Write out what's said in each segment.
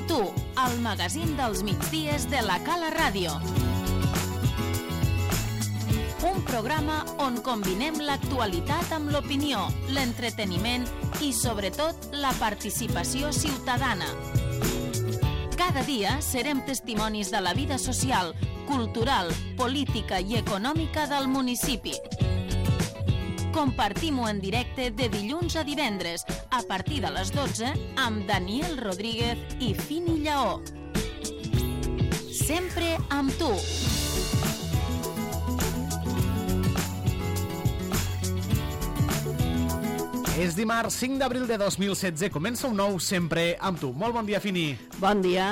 tu, el magazín dels migdies de la Cala Ràdio. Un programa on combinem l'actualitat amb l'opinió, l'entreteniment i, sobretot, la participació ciutadana. Cada dia serem testimonis de la vida social, cultural, política i econòmica del municipi. Compartim-ho en directe de dilluns a divendres, a partir de les 12, amb Daniel Rodríguez i Fini Lleó. Sempre amb tu. És dimarts 5 d'abril de 2016. Comença un nou Sempre amb tu. Molt bon dia, Fini. Bon dia.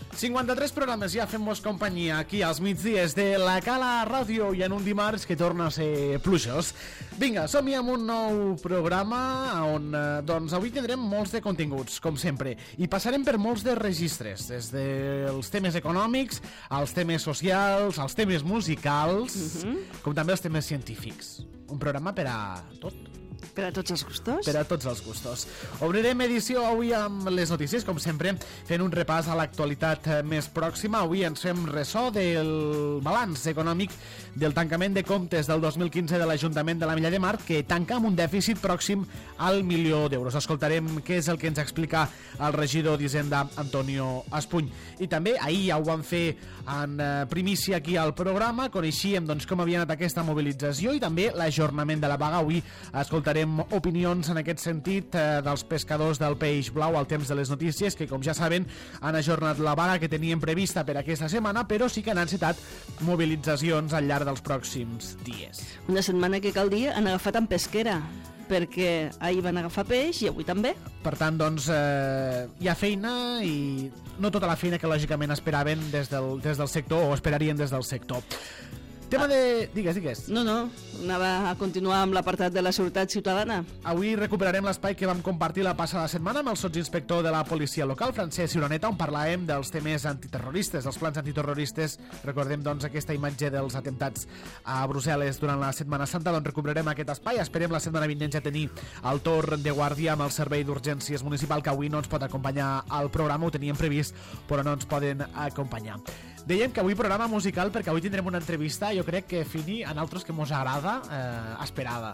53 programes ja fem-vos companyia aquí als migdies de la Cala Ràdio i en un dimarts que torna a ser plujós. Vinga, som-hi amb un nou programa on doncs avui tindrem molts de continguts, com sempre, i passarem per molts de registres, des dels temes econòmics, als temes socials, als temes musicals, com també als temes científics. Un programa per a tot. Per a tots els gustos? Per a tots els gustos. Obrirem edició avui amb les notícies, com sempre, fent un repàs a l'actualitat més pròxima. Avui ens fem ressò del balanç econòmic del tancament de comptes del 2015 de l'Ajuntament de l'Ametlla de Mar, que tanca amb un dèficit pròxim al $1.000.000. Escoltarem què és el que ens explica el regidor d'Hisenda, Antonio Espuny. I també ahir ja ho vam fer en primícia aquí al programa, coneixíem doncs, com havia anat aquesta mobilització i també l'ajornament de la vaga. Avui escoltarem opinions en aquest sentit dels pescadors del peix blau al temps de les notícies, que com ja saben han ajornat la vaga que tenien prevista per aquesta setmana, però sí que han encetat mobilitzacions al llarg dels pròxims dies. Una setmana que cal dir han agafat amb pesquera, perquè ahir van agafar peix i avui també. Per tant, doncs, hi ha feina i no tota la feina que lògicament esperaven des del sector o esperarien des del sector. Tema de... Digues. No, anava a continuar amb l'apartat de la seguretat ciutadana. Avui recuperarem l'espai que vam compartir la passada setmana amb el sotsinspector de la policia local, Francesc Ciuraneta, on parlàvem dels temes antiterroristes, dels plans antiterroristes. Recordem, doncs, aquesta imatge dels atemptats a Brussel·les durant la Setmana Santa. Doncs recuperarem aquest espai. Esperem la setmana vinent ja tenir el torn de guàrdia amb el Servei d'Urgències Municipal, que avui no ens pot acompanyar al programa. Ho teníem previst, però no ens poden acompanyar. Dèiem que avui programa musical perquè avui tindrem una entrevista, jo crec que, Fini, a nosaltres que mos agrada, esperada.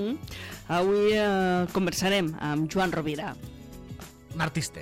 Avui conversarem amb Joan Rovira. Un artista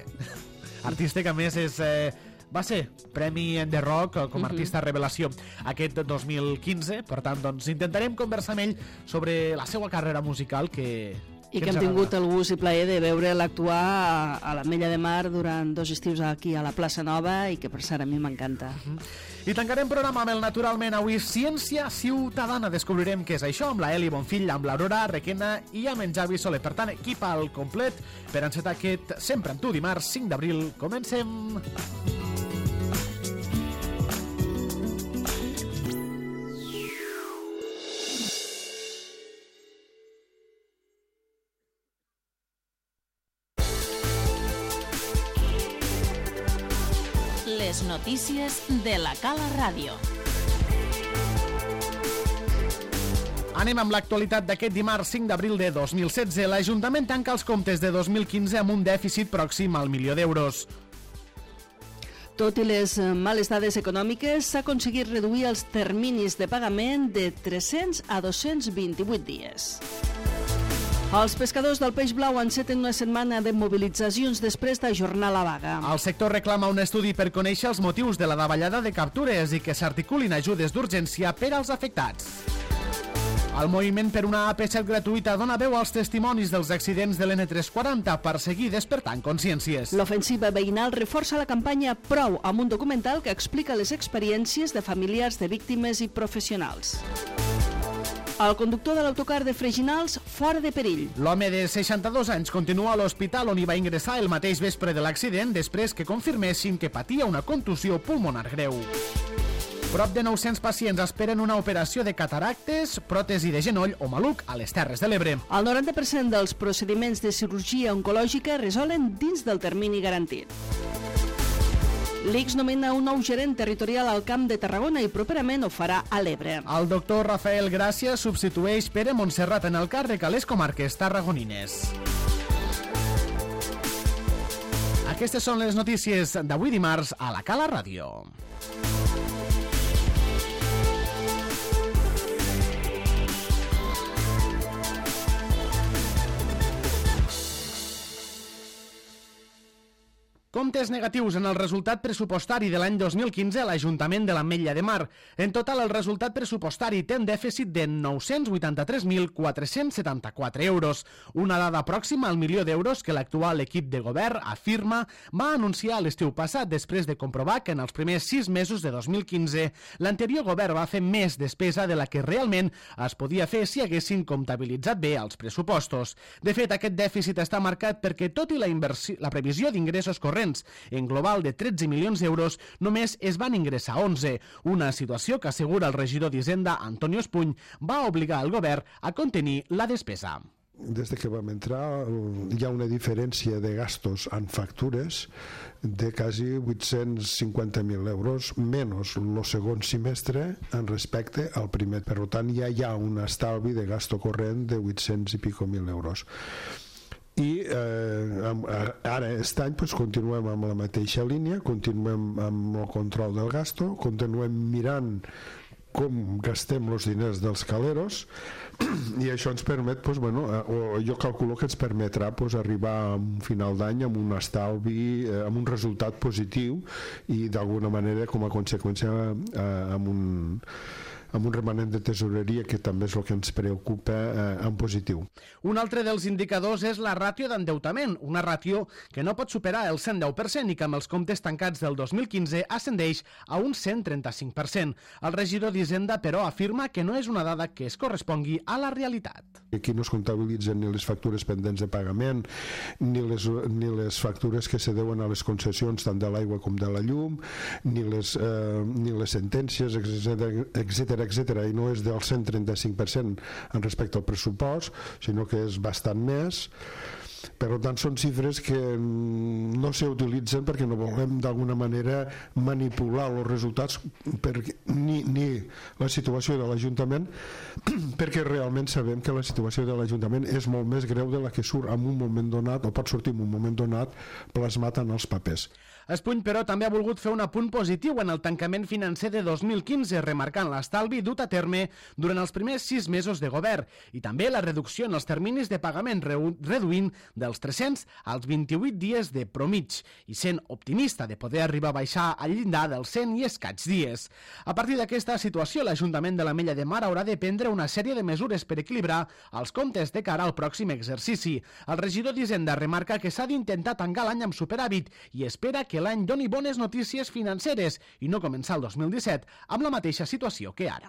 que a més va ser Premi en The Rock com a artista revelació aquest 2015, per tant doncs intentarem conversar amb ell sobre la seva carrera musical i que hem tingut el gust i plaer de veure'l actuar a l'Ametlla de Mar durant 2 estius aquí a la plaça Nova i que per cert a mi m'encanta. I tancarem programa amb el Naturalment avui Ciència Ciutadana. Descobrirem què és això amb la Eli Bonfill, amb l'Aurora Requena i amb en Javi Soler. Per tant, equip al complet per encetar aquest Sempre amb tu dimarts 5 d'abril. Comencem! Les notícies de la Cala Ràdio. Anem amb l'actualitat d'aquest dimarts 5 d'abril de 2016. L'Ajuntament tanca els comptes de 2015 amb un dèficit pròxim al $1.000.000. Tot i les males dades econòmiques, s'ha aconseguit reduir els terminis de pagament de 300 a 228 dies. Els pescadors del peix blau enceten una setmana de mobilitzacions després d'ajornar la vaga. El sector reclama un estudi per conèixer els motius de la davallada de captures i que s'articulin ajudes d'urgència per als afectats. El moviment per una AP7 gratuïta dona veu als testimonis dels accidents de l'N340 per seguir despertant consciències. L'ofensiva veïnal reforça la campanya Prou, amb un documental que explica les experiències de familiars de víctimes i professionals. El conductor de l'autocar de Freginals fora de perill. L'home de 62 anys continua a l'hospital on hi va ingressar el mateix vespre de l'accident després que confirmessin que patia una contusió pulmonar greu. Prop de 900 pacients esperen una operació de cataractes, pròtesi de genoll o maluc a les Terres de l'Ebre. El 90% dels procediments de cirurgia oncològica resolen dins del termini garantit. L'ICS nomena un nou gerent territorial al Camp de Tarragona i properament ho farà a l'Ebre. El doctor Rafael Gràcia substitueix Pere Montserrat en el càrrec a les comarques tarragonines. Aquestes són les notícies d'avui dimarts a la Cala Ràdio. Comptes negatius en el resultat pressupostari de l'any 2015 a l'Ajuntament de l'Ametlla de Mar. En total, el resultat pressupostari té un dèficit de 983.474 euros, una dada pròxima al milió d'euros que l'actual equip de govern afirma va anunciar l'estiu passat després de comprovar que en els primers 6 mesos de 2015 l'anterior govern va fer més despesa de la que realment es podia fer si haguessin comptabilitzat bé els pressupostos. De fet, aquest dèficit està marcat perquè, tot i la previsió d'ingressos corrents en global de 13 milions d'euros, només es van ingressar 11, una situació que, assegura el regidor d'Hisenda, Antonio Espuny, va obligar el govern a contenir la despesa. Des que vam entrar hi ha una diferència de gastos en factures de quasi 850.000 euros menys el segon semestre en respecte al primer. Per tant, ja hi ha un estalvi de gasto corrent de 800 i pico mil euros. I ara, aquest any, continuem amb la mateixa línia, continuem amb el control del gasto, continuem mirant com gastem els diners dels caleros i això ens permet, jo calculo que ens permetrà arribar a un final d'any amb un estalvi, amb un resultat positiu i d'alguna manera com a conseqüència amb un remanent de tesoreria que també és el que ens preocupa en positiu. Un altre dels indicadors és la ràtio d'endeutament, una ràtio que no pot superar el 110% i que amb els comptes tancats del 2015 ascendeix a un 135%. El regidor d'Hisenda, però, afirma que no és una dada que es correspongui a la realitat. Aquí no es comptabilitzen ni les factures pendents de pagament, ni les factures que se deuen a les concessions tant de l'aigua com de la llum, ni les sentències, etcètera, i no és del 135% en respecte al pressupost, sinó que és bastant més. Per tant, són xifres que no s'utilitzen perquè no volem d'alguna manera manipular els resultats ni la situació de l'Ajuntament, perquè realment sabem que la situació de l'Ajuntament és molt més greu de la que surt en un moment donat, o pot sortir en un moment donat plasmat en els papers. Espuny, però, també ha volgut fer un apunt positiu en el tancament financer de 2015, remarcant l'estalvi dut a terme durant els primers 6 mesos de govern i també la reducció en els terminis de pagament, reduint dels 300 als 28 dies de promig i sent optimista de poder arribar a baixar al llindar dels 100 i escaig dies. A partir d'aquesta situació, l'Ajuntament de l'Ametlla de Mar haurà de prendre una sèrie de mesures per equilibrar els comptes de cara al pròxim exercici. El regidor d'Hisenda remarca que s'ha d'intentar tancar l'any amb superàvit i espera que l'any doni bones notícies financeres i no començar el 2017 amb la mateixa situació que ara.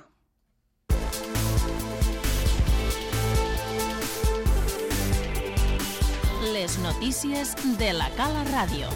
Les notícies de la Cala Ràdio.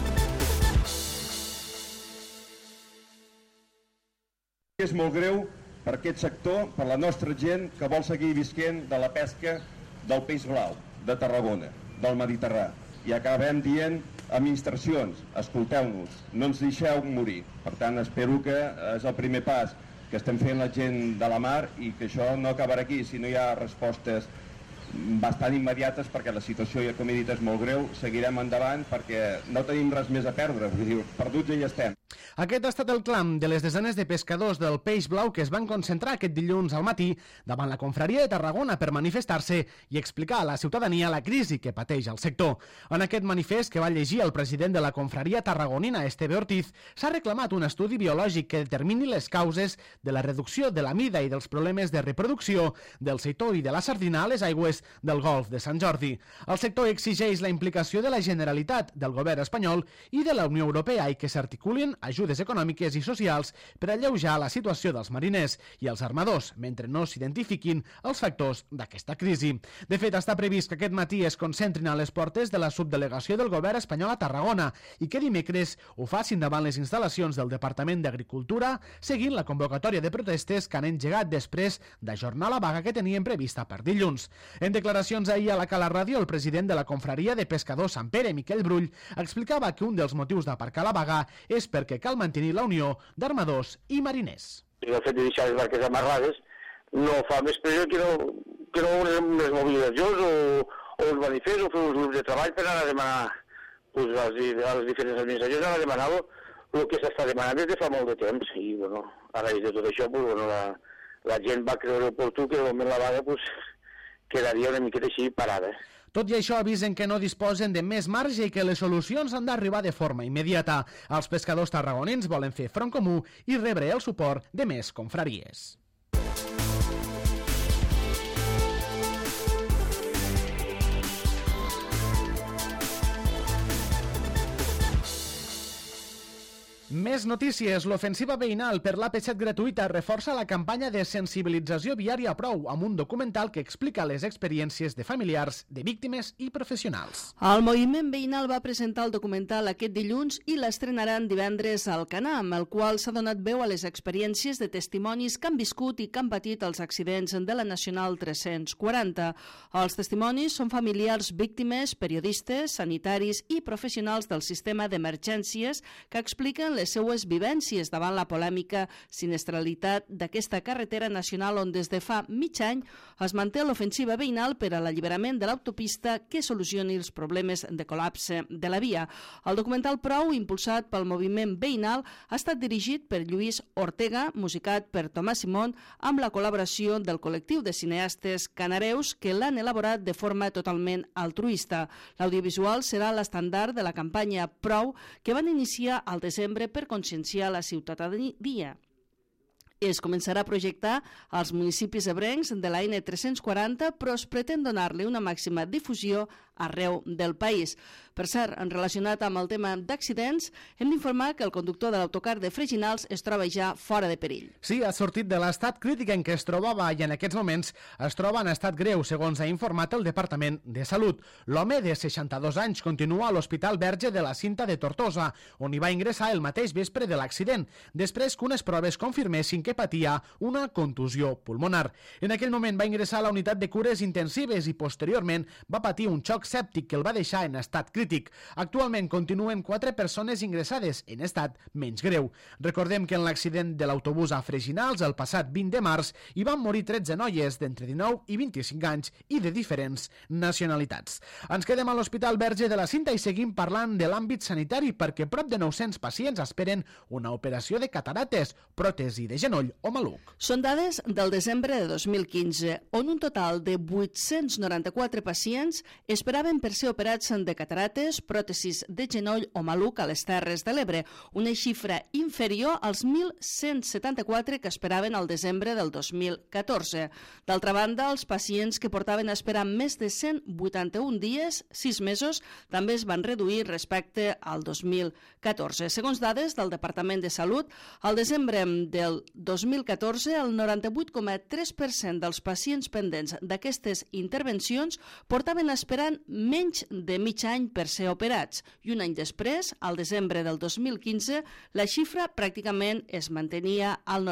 És molt greu per aquest sector, per la nostra gent que vol seguir visquent de la pesca del peix blau, de Tarragona, del Mediterrani. I acabem dient, administracions, escolteu-nos, no ens deixeu morir. Per tant, espero que és el primer pas que estem fent la gent de la mar i que això no acabarà aquí, si no hi ha respostes bastant immediates, perquè la situació, com he dit, és molt greu. Seguirem endavant perquè no tenim res més a perdre, vull dir, perduts ja hi estem. Aquest ha estat el clam de les desenes de pescadors del peix blau que es van concentrar aquest dilluns al matí davant la confraria de Tarragona per manifestar-se i explicar a la ciutadania la crisi que pateix el sector. En aquest manifest que va llegir el president de la confraria tarragonina, Esteve Ortiz, s'ha reclamat un estudi biològic que determini les causes de la reducció de la mida i dels problemes de reproducció del seitó i de la sardina a les aigües del Golf de Sant Jordi. El sector exigeix la implicació de la Generalitat, del govern espanyol i de la Unió Europea i que s'articulin ajudes econòmiques i socials per alleujar la situació dels mariners i els armadors, mentre no s'identifiquin els factors d'aquesta crisi. De fet, està previst que aquest matí es concentrin a les portes de la subdelegació del govern espanyol a Tarragona i que dimecres ho facin davant les instal·lacions del Departament d'Agricultura, seguint la convocatòria de protestes que han engegat després d'ajornar la vaga que tenien prevista per dilluns. En declaracions ahir a la Cala Ràdio, el president de la confraria de pescadors Sant Pere, Miquel Brull, explicava que un dels motius d'aparcar la vaga és perquè cal mantenir la unió d'armadors i mariners. El fet de deixar les barques amarrades no fa més pressió que no unes mobilitzacions o uns manifests o fer uns grups de treball per anar a demanar pues, a les diferents administracions ara demanava el que s'està demanant des de fa molt de temps. I, bueno, a raïs de tot això, pues, bueno, la gent va creure oportú que de moment la vaga pues, quedaria una miqueta així parada. Tot i això, avisen que no disposen de més marge i que les solucions han d'arribar de forma immediata. Els pescadors tarragonins volen fer front comú i rebre el suport de més confraries. Més notícies. L'ofensiva veïnal per l'AP7 gratuïta reforça la campanya de sensibilització viària Prou amb un documental que explica les experiències de familiars, de víctimes i professionals. El moviment veïnal va presentar el documental aquest dilluns i l'estrenaran divendres al Canam, el qual s'ha donat veu a les experiències de testimonis que han viscut i que han patit els accidents de la Nacional 340. Els testimonis són familiars, víctimes, periodistes, sanitaris i professionals del sistema d'emergències que expliquen les seues vivències davant la polèmica sinistralitat d'aquesta carretera nacional on des de fa mig any es manté l'ofensiva veïnal per a l'alliberament de l'autopista que solucioni els problemes de col·lapse de la via. El documental Prou, impulsat pel moviment veïnal, ha estat dirigit per Lluís Ortega, musicat per Tomàs Simón, amb la col·laboració del col·lectiu de cineastes canareus que l'han elaborat de forma totalment altruista. L'audiovisual serà l'estandard de la campanya Prou que van iniciar al desembre per conscienciar la ciutadania. Es començarà a projectar als municipis ebrencs de la N340, però es pretén donar-li una màxima difusió arreu del país. Per cert, relacionat amb el tema d'accidents, hem d'informar que el conductor de l'autocar de Freginals es troba ja fora de perill. Sí, ha sortit de l'estat crític en què es trobava i en aquests moments es troba en estat greu, segons ha informat el Departament de Salut. L'home de 62 anys continua a l'Hospital Verge de la Cinta de Tortosa, on hi va ingressar el mateix vespre de l'accident, després que unes proves confirmessin que patia una contusió pulmonar. En aquell moment va ingressar a la unitat de cures intensives i posteriorment va patir un xoc sèptic que el va deixar en estat crític. Actualment continuen 4 persones ingressades en estat menys greu. Recordem que en l'accident de l'autobús a Freginals el passat 20 de març hi van morir 13 noies d'entre 19 i 25 anys i de diferents nacionalitats. Ens quedem a l'Hospital Verge de la Cinta i seguim parlant de l'àmbit sanitari perquè prop de 900 pacients esperen una operació de catarates, pròtesi de genoll o maluc. Són dades del desembre de 2015, on un total de 894 pacients esperaven per ser operats de catarates, pròtesis de genoll o maluc a les Terres de l'Ebre, una xifra inferior als 1.174 que esperaven al desembre del 2014. D'altra banda, els pacients que portaven esperant més de 181 dies, 6 mesos, també es van reduir respecte al 2014. Segons dades del Departament de Salut, al desembre del 2014, el 98,3% dels pacients pendents d'aquestes intervencions portaven esperant menys de mig any per ser operats i un any després, al desembre del 2015, la xifra pràcticament es mantenia al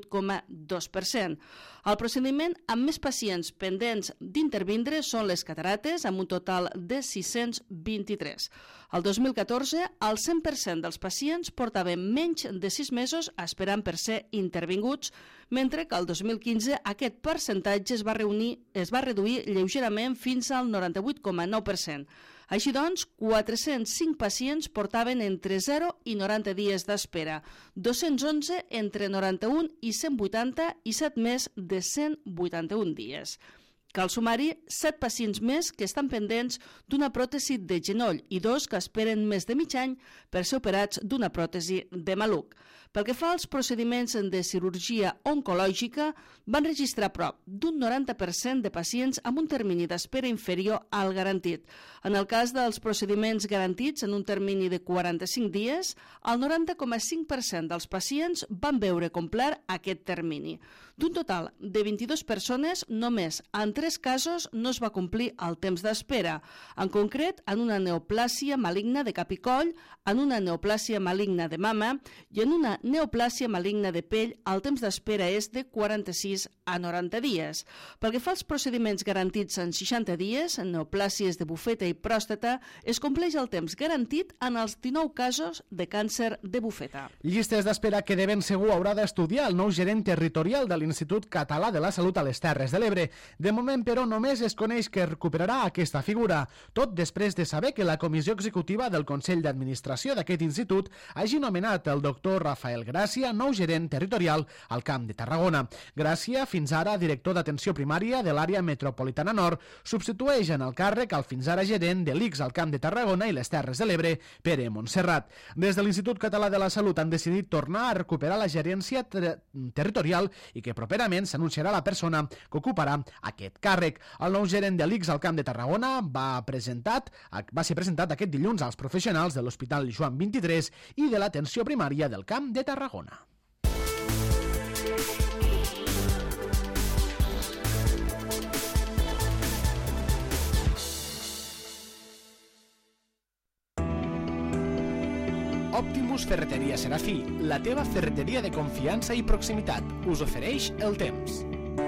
98,2%. El procediment amb més pacients pendents d'intervindre són les catarates, amb un total de 623. Al 2014, el 100% dels pacients portaven menys de 6 mesos esperant per ser intervinguts, mentre que al 2015 aquest percentatge es va reduir lleugerament fins al 98,9%. Així doncs, 405 pacients portaven entre 0 i 90 dies d'espera, 211 entre 91 i 180 i 7 més de 181 dies. Cal sumar-hi 7 pacients més que estan pendents d'una pròtesi de genoll i 2 que esperen més de mig any per ser operats d'una pròtesi de maluc. Pel que fa als procediments de cirurgia oncològica, van registrar prop d'un 90% de pacients amb un termini d'espera inferior al garantit. En el cas dels procediments garantits en un termini de 45 dies, el 90,5% dels pacients van veure complert aquest termini. D'un total de 22 persones, només en 3 casos no es va complir el temps d'espera. En concret, en una neoplàsia maligna de cap i coll, en una neoplàsia maligna de mama i en una neoplàsia maligna de pell, el temps d'espera és de 46 a 90 dies. Pel que fa als procediments garantits en 60 dies, en neoplàsies de bufeta i pròstata, es compleix el temps garantit en els 19 casos de càncer de bufeta. Llistes d'espera que de ben segur haurà d'estudiar el nou gerent territorial de l'Institut Català de la Salut a les Terres de l'Ebre. De moment, però, només es coneix que recuperarà aquesta figura, tot després de saber que la comissió executiva del Consell d'Administració d'aquest institut hagi nomenat el doctor Rafael Gràcia nou gerent territorial al Camp de Tarragona. Gràcia, fins ara director d'atenció primària de l'àrea metropolitana nord, substitueix en el càrrec al fins ara gerent de l'ICS al Camp de Tarragona i les Terres de l'Ebre, Pere Montserrat. Des de l'Institut Català de la Salut han decidit tornar a recuperar la gerència territorial i que properament s'anunciarà la persona que ocuparà aquest càrrec. El nou gerent de l'ICS al Camp de Tarragona va ser presentat aquest dilluns als professionals de l'Hospital Joan 23 i de l'atenció primària del Camp de Tarragona. Optimus Ferreteria Serafí, la teva ferreteria de confiança i proximitat, us ofereix el temps.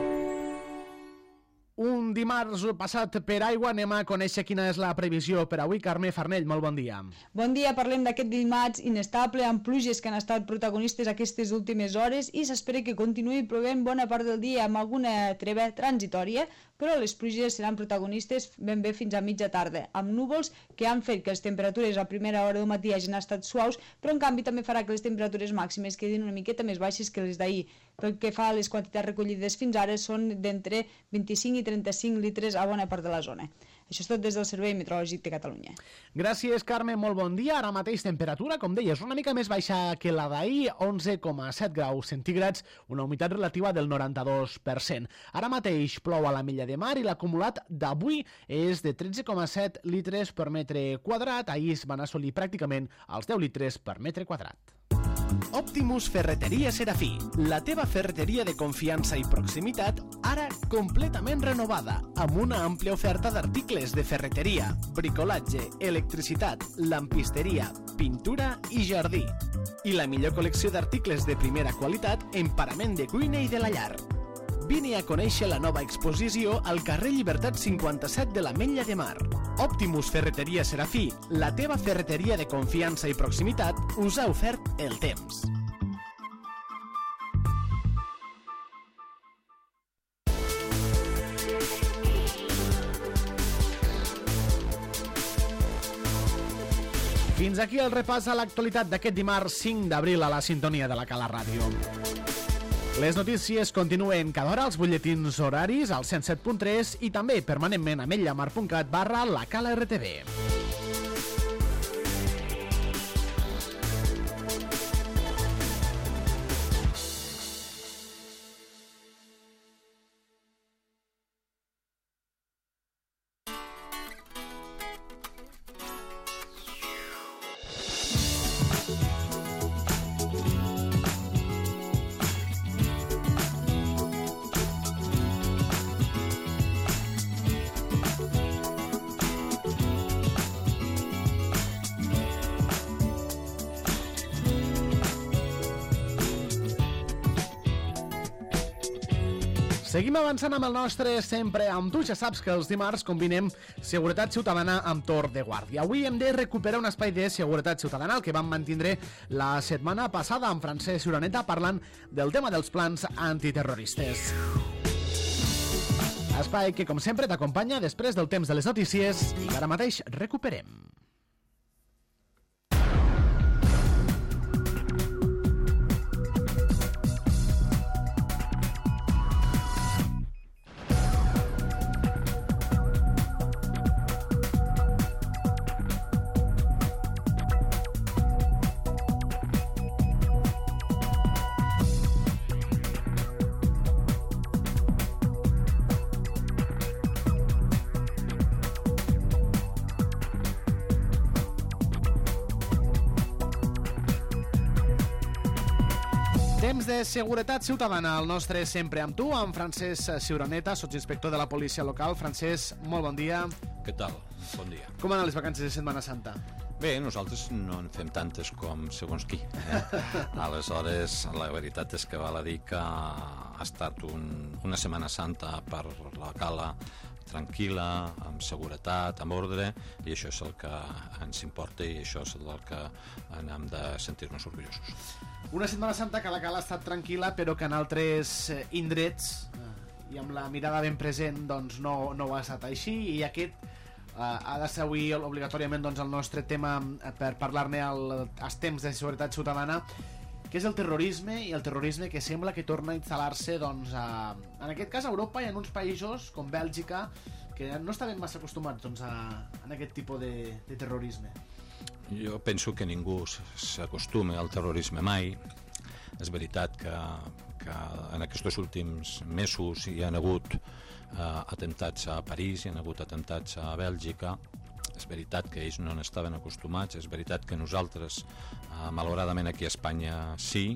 Un dimarts passat per aigua, anem a conèixer quina és la previsió per avui. Carme Farnell, molt bon dia. Bon dia, parlem d'aquest dimarts inestable amb pluges que han estat protagonistes aquestes últimes hores i s'espera que continuï plovent bona part del dia amb alguna treva transitòria, però les pluges seran protagonistes ben bé fins a mitja tarda, amb núvols que han fet que les temperatures a primera hora del matí hagin estat suaus, però en canvi també farà que les temperatures màximes quedin una miqueta més baixes que les d'ahir. Pel que fa a les quantitats recollides fins ara són d'entre 25 i 35 litres a bona part de la zona. Això és tot des del Servei Meteorològic de Catalunya. Gràcies, Carme, molt bon dia. Ara mateix temperatura, com deies, una mica més baixa que la d'ahir, 11,7 graus centígrads, una humitat relativa del 92%. Ara mateix plou a la Mella de Mar i l'acumulat d'avui és de 13,7 litres per metre quadrat. Ahir es van assolir pràcticament els 10 litres per metre quadrat. Optimus Ferreteria Serafí, la teva ferreteria de confiança i proximitat, ara completament renovada, amb una àmplia oferta d'articles de ferreteria, bricolatge, electricitat, lampisteria, pintura i jardí. I la millor col·lecció d'articles de primera qualitat en parament de cuina i de la llar. Vine a conèixer la nova exposició al carrer Llibertat 57 de l'Ametlla de Mar. Optimus Ferreteria Serafí, la teva ferreteria de confiança i proximitat, us ha ofert el temps. Fins aquí el repàs a l'actualitat d'aquest dimarts 5 d'abril a la sintonia de la Cala Ràdio. Les notícies continuen cada hora als butlletins horaris al 107.3 i també permanentment a ametlllamar.cat/lacala-rtv. Seguim avançant amb el nostre Sempre amb tu. Ja saps que els dimarts combinem seguretat ciutadana amb torn de guàrdia. Avui hem de recuperar un espai de seguretat ciutadana, el que vam mantindre la setmana passada amb Francesc Ciuraneta parlant del tema dels plans antiterroristes. Espai que, com sempre, t'acompanya després del temps de les notícies i que ara mateix recuperem. Temps de seguretat ciutadana, el nostre Sempre amb tu, amb Francesc Ciuraneta, sotsinspector de la policia local. Francesc, molt bon dia. Què tal? Bon dia. Com anen les vacances de Setmana Santa? Bé, nosaltres no en fem tantes com segons qui. Aleshores, la veritat és que val a dir que ha estat una Setmana Santa per la Cala tranquil·la, amb seguretat, amb ordre, i això és el que ens importa i això és el que hem de sentir-nos orgullosos. Una Setmana Santa que la Cala ha estat tranquil·la, però que en altres indrets i amb la mirada ben present doncs no ho ha estat així, i aquest ha de ser avui obligatòriament doncs, el nostre tema per parlar-ne als temps de seguretat ciutadana, que és el terrorisme, i el terrorisme que sembla que torna a instal·lar-se doncs, en aquest cas a Europa i en uns països com Bèlgica, que no estaven massa acostumats doncs, a aquest tipus de terrorisme. Jo penso que ningú s'acostuma al terrorisme mai. És veritat que en aquests últims mesos hi ha hagut atemptats a París, hi ha hagut atemptats a Bèlgica. És veritat que ells no n'estaven acostumats, és veritat que nosaltres, malauradament aquí a Espanya sí,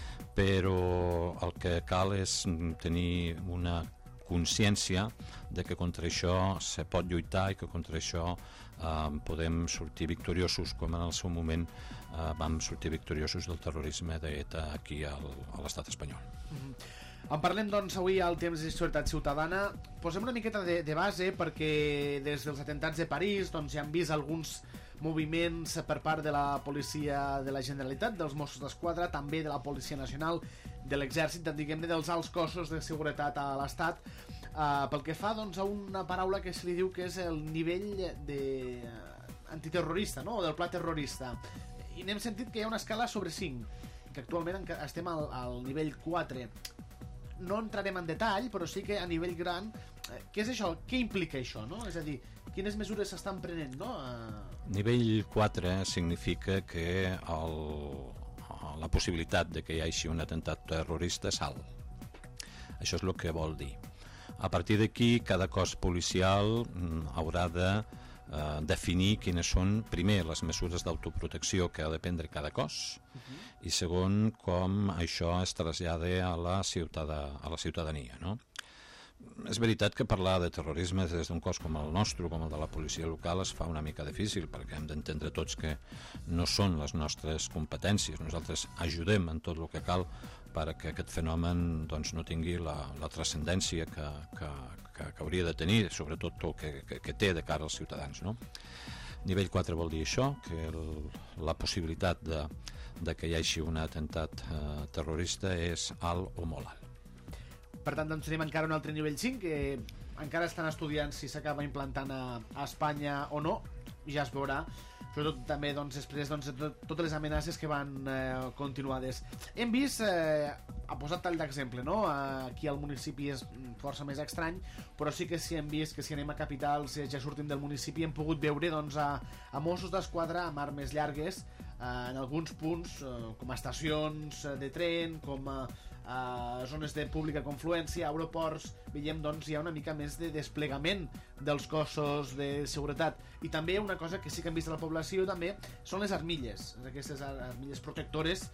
però el que cal és tenir una consciència de que contra això se pot lluitar i que contra això podem sortir victoriosos, com en el seu moment vam sortir victoriosos del terrorisme d'ETA aquí a l'estat espanyol. En parlem doncs avui al temps de seguretat ciutadana. Posem una miqueta de base, perquè des dels atemptats de París doncs, ja hem vist alguns moviments per part de la policia de la Generalitat, dels Mossos d'Esquadra, també de la Policia Nacional, de l'Exèrcit, diguem-ne dels alts cossos de seguretat a l'Estat, pel que fa doncs, a una paraula que se li diu que és el nivell antiterrorista, no? O del pla terrorista. I n'hem sentit que hi ha una escala sobre 5, que actualment estem al nivell 4. No entrarem en detall, però sí que a nivell gran, què és això? Què implica això? No? És a dir, quines mesures s'estan prenent? No? Nivell 4 significa que la possibilitat de que hi hagi un atemptat terrorista és alt. Això és el que vol dir. A partir d'aquí, cada cos policial haurà de definir quines són, primer, les mesures d'autoprotecció que ha de prendre cada cos, i segon, com això es trasllada a la ciutadania, no? És veritat que parlar de terrorisme des d'un cos com el nostre, com el de la policia local, es fa una mica difícil, perquè hem d'entendre tots que no són les nostres competències. Nosaltres ajudem en tot el que cal perquè aquest fenomen doncs, no tingui la transcendència que hauria de tenir, sobretot el que té de cara als ciutadans, no? Nivell 4 vol dir això, que la possibilitat de que hi hagi un atemptat terrorista és alt o molt alt. Per tant, doncs tenim encara un altre nivell 5, que encara estan estudiant si s'acaba implantant a Espanya o no, ja es veurà, sobretot també doncs, després doncs, totes les amenaces que van continuades. Hem vist, ha posat tall d'exemple, no? Aquí al municipi és força més estrany, però sí que sí hem vist que si anem a capitals, ja sortim del municipi, hem pogut veure doncs, a Mossos d'Esquadra amb armes llargues en alguns punts, com a estacions de tren, com a zones de pública confluència, aeroports. Veiem doncs hi ha una mica més de desplegament dels cossos de seguretat, i també una cosa que sí que hem vist a la població també són les armilles, aquestes armilles protectores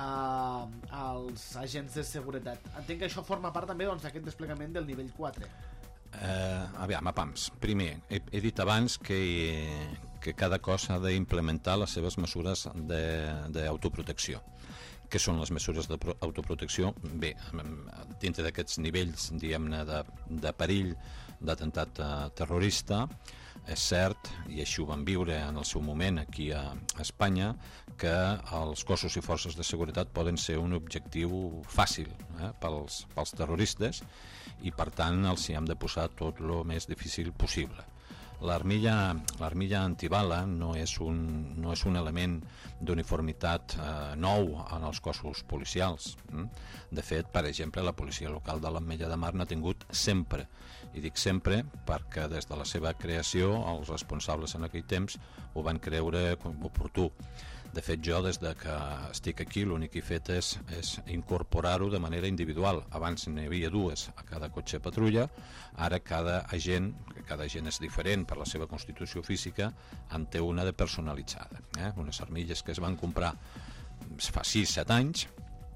als agents de seguretat. Entenc que això forma part també doncs, d'aquest desplegament del nivell 4. Aviam, apams. Primer, he dit abans que cada cos ha d'implementar les seves mesures d'autoprotecció. Què són les mesures d'autoprotecció? Bé, dintre d'aquests nivells, diguem-ne, de perill d'atemptat terrorista, és cert, i així ho vam viure en el seu moment aquí a Espanya, que els cossos i forces de seguretat poden ser un objectiu fàcil pels terroristes, i per tant els hi hem de posar tot el més difícil possible. L'armilla antibala no és un element d'uniformitat nou en els cossos policials. De fet, per exemple, la policia local de l'Ametlla de Mar n'ha tingut sempre, i dic sempre perquè des de la seva creació els responsables en aquell temps ho van creure oportú. De fet, jo, des de que estic aquí, l'únic que he fet és incorporar-ho de manera individual. Abans n'hi havia dues a cada cotxe patrulla, ara cada agent és diferent per la seva constitució física, en té una de personalitzada. Unes armilles que es van comprar fa 6-7 anys,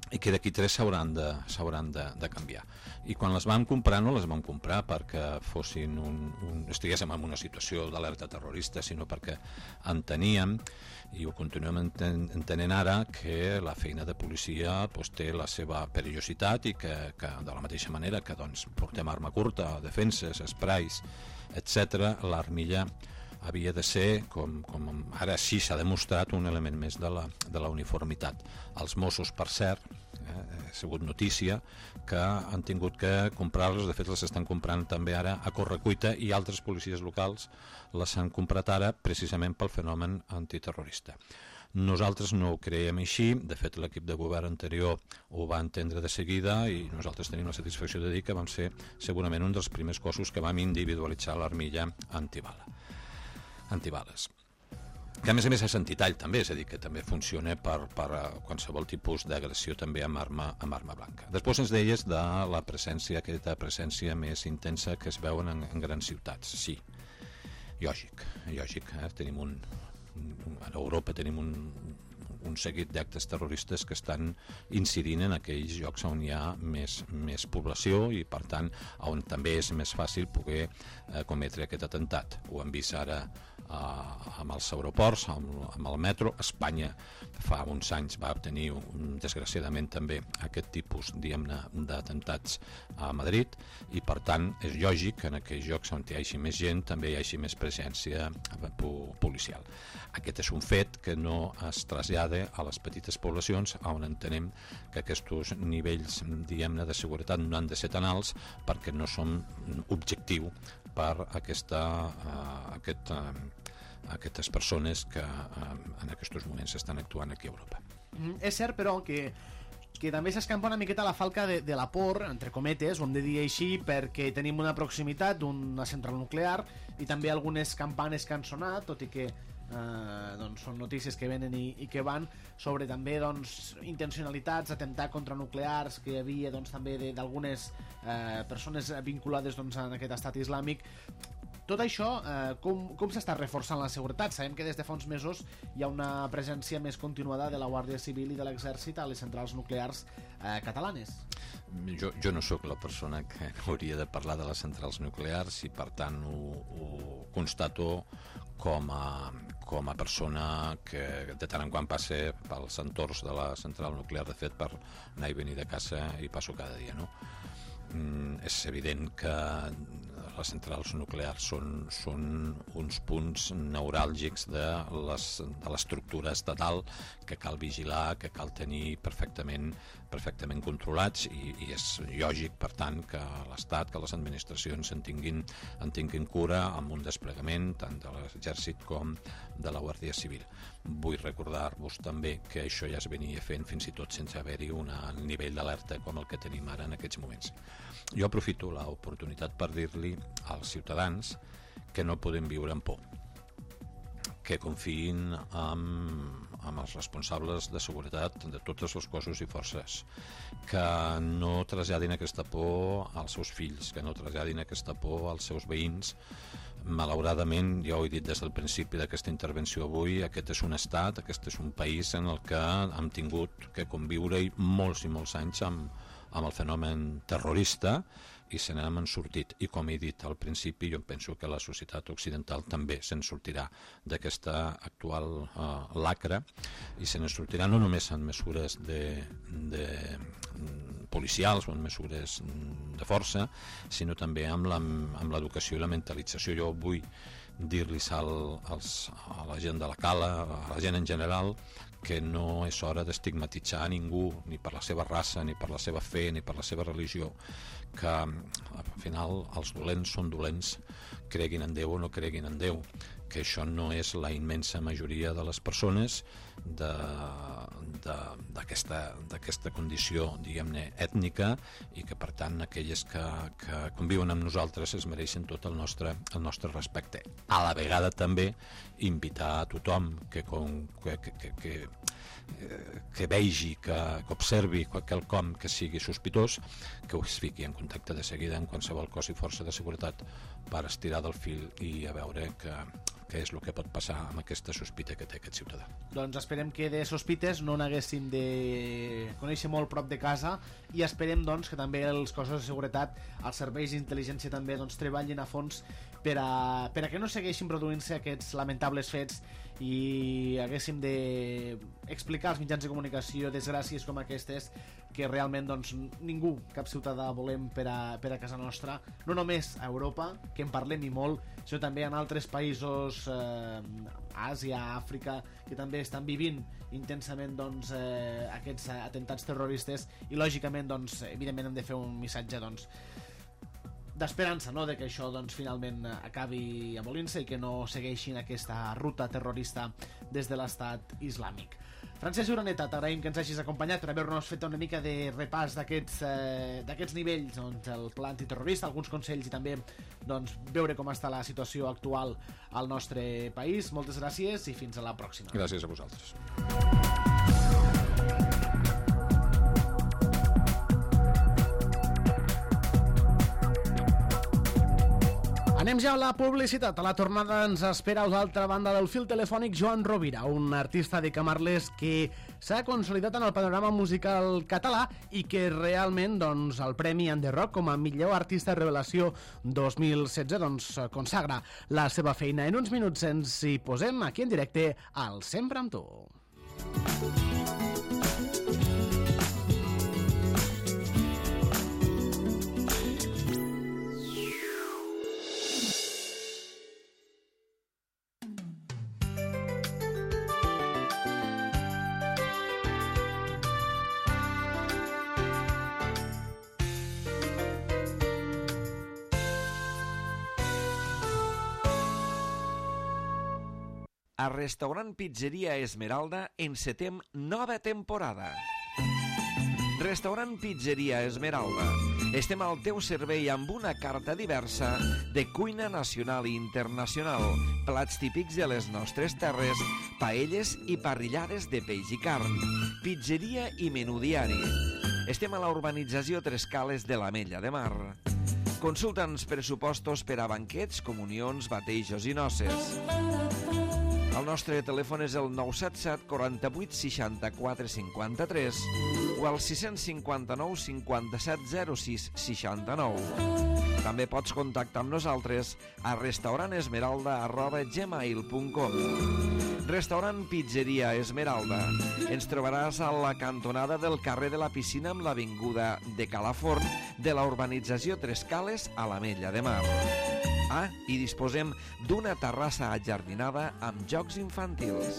i que d'aquí 3 s'hauran de canviar. I quan les vam comprar no les vam comprar perquè fossin estiguéssim en una situació d'alerta terrorista, sinó perquè enteníem, i ho continuem entenent ara, que la feina de policia té la seva perillositat i que de la mateixa manera que portem arma curta, defenses, esprais, etc., l'armilla havia de ser, com ara sí s'ha demostrat, un element més de la uniformitat. Els Mossos, per cert, ha sigut notícia que han tingut que comprar-les, de fet les estan comprant també ara a correcuita, i altres policies locals les han comprat ara precisament pel fenomen antiterrorista. Nosaltres no ho creiem així, de fet l'equip de govern anterior ho va entendre de seguida i nosaltres tenim la satisfacció de dir que vam ser segurament un dels primers cossos que vam individualitzar l'armilla antibales, que a més és antitall també, és a dir, que també funciona per qualsevol tipus d'agressió també amb arma blanca. Després ens deies de la presència, aquesta presència més intensa que es veuen en grans ciutats. Sí, lògic. Tenim a Europa tenim un seguit d'actes terroristes que estan incidint en aquells llocs on hi ha més població i, per tant, on també és més fàcil poder cometre aquest atemptat. Ho hem vist ara amb els aeroports, amb el metro. Espanya fa uns anys va obtenir desgraciadament també aquest tipus d'atemptats a Madrid i, per tant, és lògic que en aquells llocs on hi hagi més gent també hi hagi més presència policial. Aquest és un fet que no es trasllada a les petites poblacions, on entenem que aquests nivells de seguretat no han de ser tan alts perquè no són objectiu per aquestes persones que en aquests moments estan actuant aquí a Europa. És cert, però, que també s'escampa una miqueta la falca de la por, entre cometes, ho hem de dir així, perquè tenim una proximitat d'una central nuclear i també algunes campanes que han sonat, tot i que són notícies que venen i que van, sobre també intencionalitats, atemptar contra nuclears que hi havia també d'algunes persones vinculades en aquest estat islàmic. Tot això, com s'està reforçant la seguretat? Sabem que des de fa uns mesos hi ha una presència més continuada de la Guàrdia Civil i de l'Exèrcit a les centrals nuclears catalanes. Jo no sóc la persona que hauria de parlar de les centrals nuclears i, per tant, ho constato com a persona que de tant en quant passa pels entorns de la central nuclear. De fet, per anar i venir de casa hi passo cada dia, no? És evident que les centrals nuclears són uns punts neuràlgics de l'estructura estatal que cal vigilar, que cal tenir perfectament controlats i és lògic, per tant, que l'Estat, que les administracions en tinguin cura amb un desplegament tant de l'Exèrcit com de la Guàrdia Civil. Vull recordar-vos també que això ja es venia fent fins i tot sense haver-hi un nivell d'alerta com el que tenim ara en aquests moments. Jo aprofito l'oportunitat per dir-li als ciutadans que no podem viure amb por, que confiïn amb els responsables de seguretat de tots els cossos i forces, que no traslladin aquesta por als seus fills, que no traslladin aquesta por als seus veïns. Malauradament, ja ho he dit des del principi d'aquesta intervenció avui, aquest és un estat, aquest és un país en el que hem tingut que conviure molts i molts anys amb el fenomen terrorista i se n'hem sortit. I com he dit al principi, jo penso que la societat occidental també se'n sortirà d'aquesta actual lacra i se n'en sortirà no només en mesures policials o en mesures de força, sinó també amb l'educació i la mentalització. Jo vull dir-los a la gent de la Cala, a la gent en general, que no és hora d'estigmatitzar a ningú, ni per la seva raça, ni per la seva fe, ni per la seva religió, que al final els dolents són dolents, creguin en Déu o no creguin en Déu, que això no és la immensa majoria de les persones d'aquesta condició, diguem-ne, ètnica, i que, per tant, aquelles que conviuen amb nosaltres es mereixen tot el nostre respecte. A la vegada també invitar a tothom que vegi, que observi quelcom que sigui sospitós, que es fiqui en contacte de seguida amb qualsevol cos i força de seguretat per estirar del fil i a veure que què és el que pot passar amb aquesta sospita que té aquest ciutadà. Doncs esperem que de sospites no n'haguéssim de conèixer molt prop de casa i esperem doncs, que també els cossos de seguretat, els serveis d'intel·ligència també doncs, treballin a fons per a que no segueixin produint-se aquests lamentables fets i haguéssim d'explicar als mitjans de comunicació desgràcies com aquestes que realment doncs, ningú, cap ciutadà volem per a casa nostra, no només a Europa, que en parlem i molt, sinó també en altres països, Àsia, Àfrica, que també estan vivint intensament doncs, aquests atentats terroristes i lògicament, doncs, evidentment hem de fer un missatge doncs, d'esperança, no?, de que això doncs, finalment acabi abolint-se i que no segueixin aquesta ruta terrorista des de l'estat islàmic. Francesc Uraneta, t'agraïm que ens hagis acompanyat per haver-nos fet una mica de repàs d'aquests nivells, doncs, el pla antiterrorista, alguns consells i també doncs, veure com està la situació actual al nostre país. Moltes gràcies i fins a la pròxima. Gràcies a vosaltres. Anem ja a la publicitat. A la tornada ens espera a l'altra banda del fil telefònic Joan Rovira, un artista de Camarles que s'ha consolidat en el panorama musical català i que realment doncs, el Premi Under Rock com a millor artista revelació 2016 doncs, consagra la seva feina. En uns minuts ens hi posem aquí en directe al Sempre amb tu. A Restaurant Pizzeria Esmeralda encetem nova temporada. Restaurant Pizzeria Esmeralda. Estem al teu servei amb una carta diversa de cuina nacional i internacional, plats típics de les nostres terres, paelles i parrillades de peix i carn, pizzeria i menú diari. Estem a la urbanització Tres Cales de l'Ametlla de Mar. Consulta'ns pressupostos per a banquets, comunions, batejos i noces. El nostre telèfon és el 977 48 64 53 o el 659 57 06 69. També pots contactar amb nosaltres a restaurantesmeralda@gmail.com. Restaurant Pizzeria Esmeralda. Ens trobaràs a la cantonada del carrer de la Piscina amb l'avinguda de Calaforn de la urbanització Tres Cales a l'Ametlla de Mar. Ah, i disposem d'una terrassa ajardinada amb jocs infantils.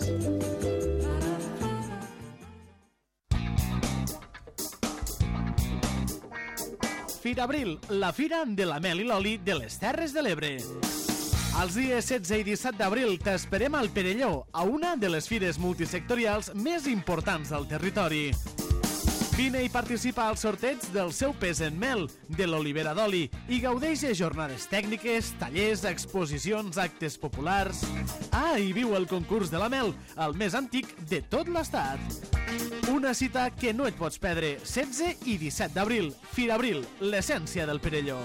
Fira Abril, la fira de la mel i l'oli de les Terres de l'Ebre. Els dies 16 i 17 d'abril t'esperem al Perelló, a una de les fires multisectorials més importants del territori. Vine i participa al sorteig del seu pes en mel, de l'olivera d'oli, i gaudeix de jornades tècniques, tallers, exposicions, actes populars. Ah, i viu el concurs de la mel, el més antic de tot l'estat. Una cita que no et pots perdre, 16 i 17 d'abril. Fira Abril, l'essència del Perelló.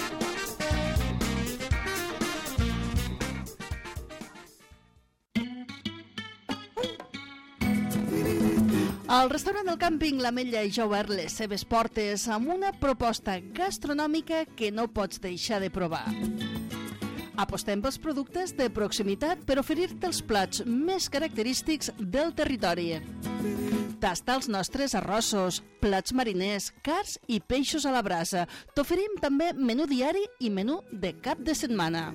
El restaurant del càmping l'Ametlla ja ha obert les seves portes amb una proposta gastronòmica que no pots deixar de provar. Apostem pels productes de proximitat per oferir-te els plats més característics del territori. Tasta els nostres arrossos, plats mariners, carns i peixos a la brasa. T'oferim també menú diari i menú de cap de setmana.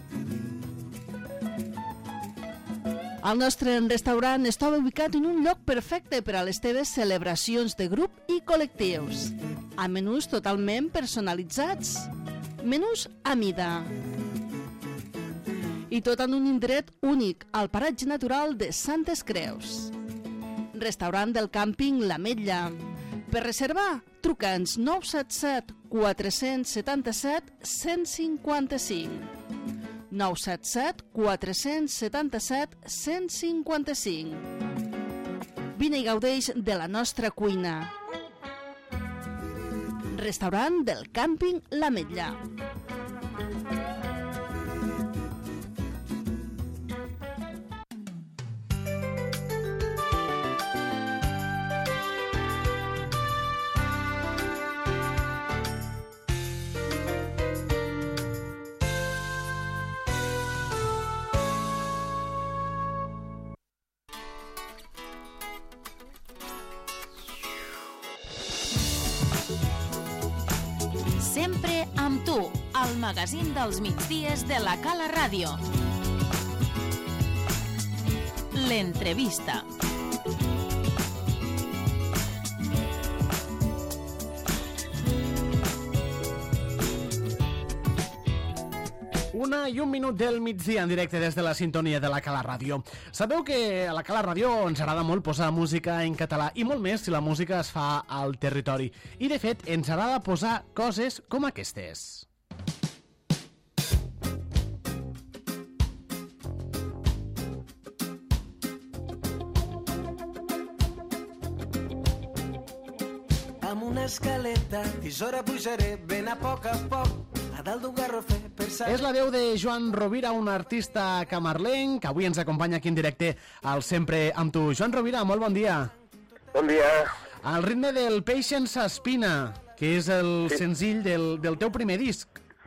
El nostre restaurant es troba ubicat en un lloc perfecte per a les teves celebracions de grup i col·lectius. Amb menús totalment personalitzats. Menús a mida. I tot en un indret únic, al paratge natural de Santes Creus. Restaurant del càmping l'Ametlla. Per reservar, truca'ns 977 477 155. 977 477 155. Vine i gaudeix de la nostra cuina. Restaurant del càmping l'Ametlla. al magazín dels migdies de la Cala Ràdio. L'entrevista. Una i un minut del migdia en directe des de la sintonia de la Cala Ràdio. Sabeu que a la Cala Ràdio ens agrada molt posar música en català i molt més si la música es fa al territori. I de fet ens agrada posar coses com aquestes. Amb una escaleta, tisora pujaré ben a poc a dalt d'un garrofer per saber... És la veu de Joan Rovira, un artista camarlenc que avui ens acompanya aquí en directe al Sempre amb tu. Joan Rovira, molt bon dia. Bon dia. Al ritme del Patience Espina, que és el senzill del teu primer disc.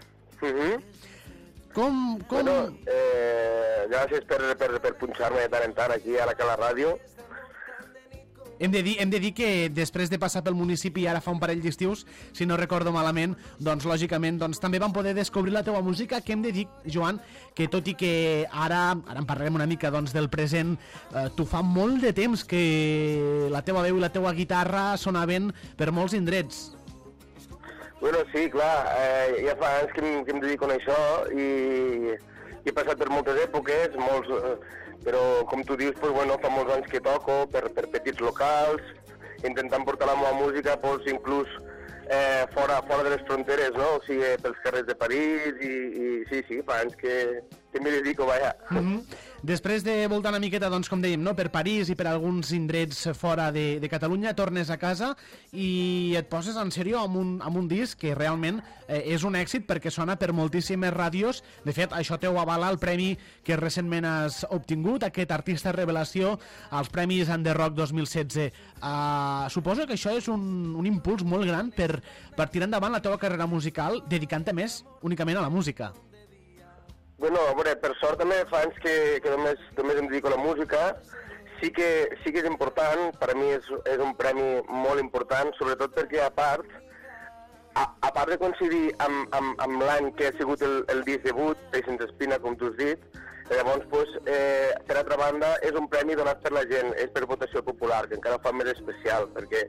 Com... Bueno, gràcies per punxar-me de tant en tant aquí a la Cala Ràdio. Hem de dir que després de passar pel municipi ara fa un parell d'estius, si no recordo malament, doncs lògicament també vam poder descobrir la teua música, que hem de dir, Joan, que tot i que ara en parlarem una mica del present, tu fa molt de temps que la teua veu i la teua guitarra sonaven per molts indrets. Bueno, sí, clar, ja fa anys que em dedico a això i he passat per moltes èpoques, però com tu dius, pues, bueno, fa molts anys que toco per petits locals, intentant portar la meva música pues, inclús fora de les fronteres, no? O sigui, pels carrers de París i sí, fa anys que m'hi dedico, vaja. Després de voltar una miqueta, doncs, com dèiem, no? Per París i per alguns indrets fora de Catalunya, tornes a casa i et poses en sèrio amb un disc que realment és un èxit perquè sona per moltíssimes ràdios. De fet, això t'ho avala el premi que recentment has obtingut, aquest artista revelació als Premis Under Rock 2016. Suposo que això és un impuls molt gran per tirar endavant la teva carrera musical dedicant-te més únicament a la música. Bueno, a veure, per sort també fa anys que només em dedico a la música. Sí que és important, per a mi és un premi molt important, sobretot perquè a part de coincidir amb l'any que ha sigut el disc debut, Patience Espina, com tu has dit, llavors, per altra banda, és un premi donat per la gent, és per votació popular, que encara ho fa més especial, perquè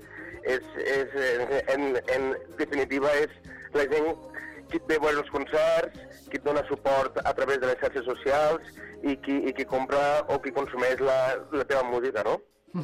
en definitiva és la gent qui et ve a veure els concerts, qui et dona suport a través de les xarxes socials i qui compra o qui consumeix la teva música, no?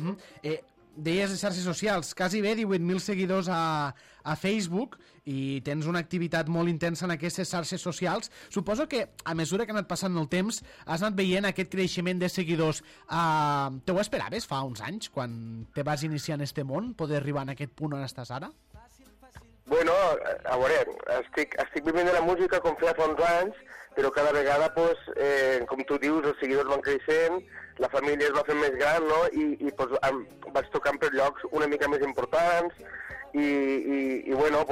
Deies les xarxes socials, quasi bé 18.000 seguidors a Facebook i tens una activitat molt intensa en aquestes xarxes socials. Suposo que a mesura que ha anat passant el temps has anat veient aquest creixement de seguidors. Te ho esperaves fa uns anys, quan te vas iniciar en este món, poder arribar en aquest punt on estàs ara? Bueno, a veure, estic vivint de la música com feia fa uns anys, però cada vegada, com tu dius, els seguidors van creixent, la família es va fer més gran, no? I vaig tocant per llocs una mica més importants i bueno,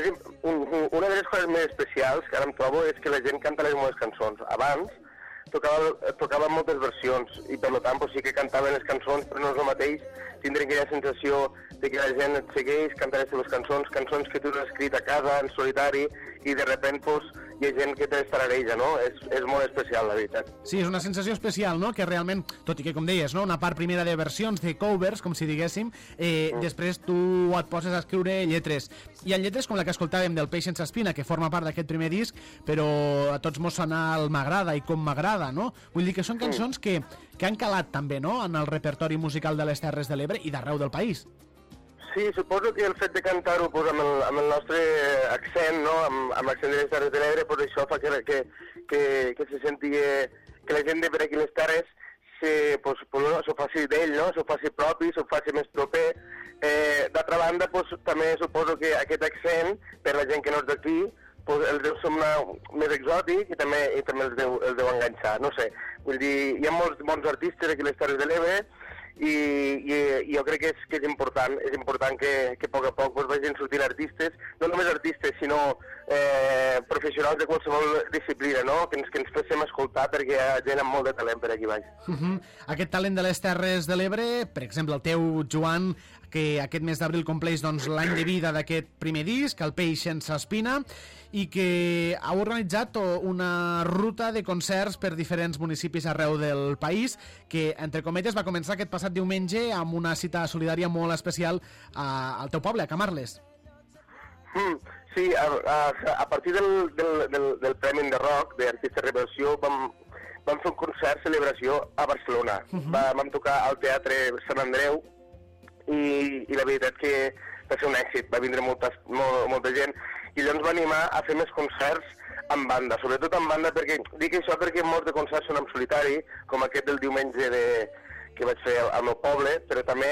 una de les coses més especials que ara em trobo és que la gent canta les meves cançons. Abans tocava moltes versions i per tant sí que cantaven les cançons, però no és el mateix tindre aquella sensació de que la gent et segueix, cantar les teves cançons que tu has escrit a casa, en solitari, i de repente hi ha gent que te les tarareja, no? És molt especial, la veritat. Sí, és una sensació especial, no? Que realment, tot i que, com deies, no? Una part primera de versions, de covers, com si diguéssim, després tu et poses a escriure lletres. Hi ha lletres com la que escoltàvem del Patience Espina, que forma part d'aquest primer disc, però a tots mos sona el m'agrada i com m'agrada, no? Vull dir que són cançons que han calat també, no?, en el repertori musical de les Terres de l'Ebre i d'arreu del país. Sí, suposo que el fet de cantar-ho amb el nostre accent, no?, amb l'accent de les Terres de l'Ebre, això fa que se senti que la gent de per aquí les Terres s'ho faci d'ell, no?, s'ho faci propi, s'ho faci més proper. D'altra banda, també suposo que aquest accent, per la gent que no és d'aquí, el deu semblar més exòtic i també el deu enganxar, no sé. Vull dir, hi ha molts bons artistes aquí a les Terres de l'Ebre i jo crec que és important que a poc vagin sortint artistes, no només artistes, sinó professionals de qualsevol disciplina, no? Que ens féssim escoltar perquè hi ha gent amb molt de talent per aquí baix. Aquest talent de les Terres de l'Ebre, per exemple, el teu, Joan, que aquest mes d'abril compleix doncs, l'any de vida d'aquest primer disc, El peix sense espina, i que ha organitzat una ruta de concerts per diferents municipis arreu del país, que, entre cometes, va començar aquest passat diumenge amb una cita solidària molt especial al teu poble, a Camarles. Sí, a partir del Premi de Rock d'Artista Revelació vam fer un concert celebració a Barcelona. Vam tocar al Teatre Sant Andreu i la veritat que va ser un èxit, va vindre molta gent i llavors va animar a fer més concerts en banda, sobretot en banda, perquè dic això perquè molts de concerts són en solitari, com aquest del diumenge que vaig fer al meu poble, però també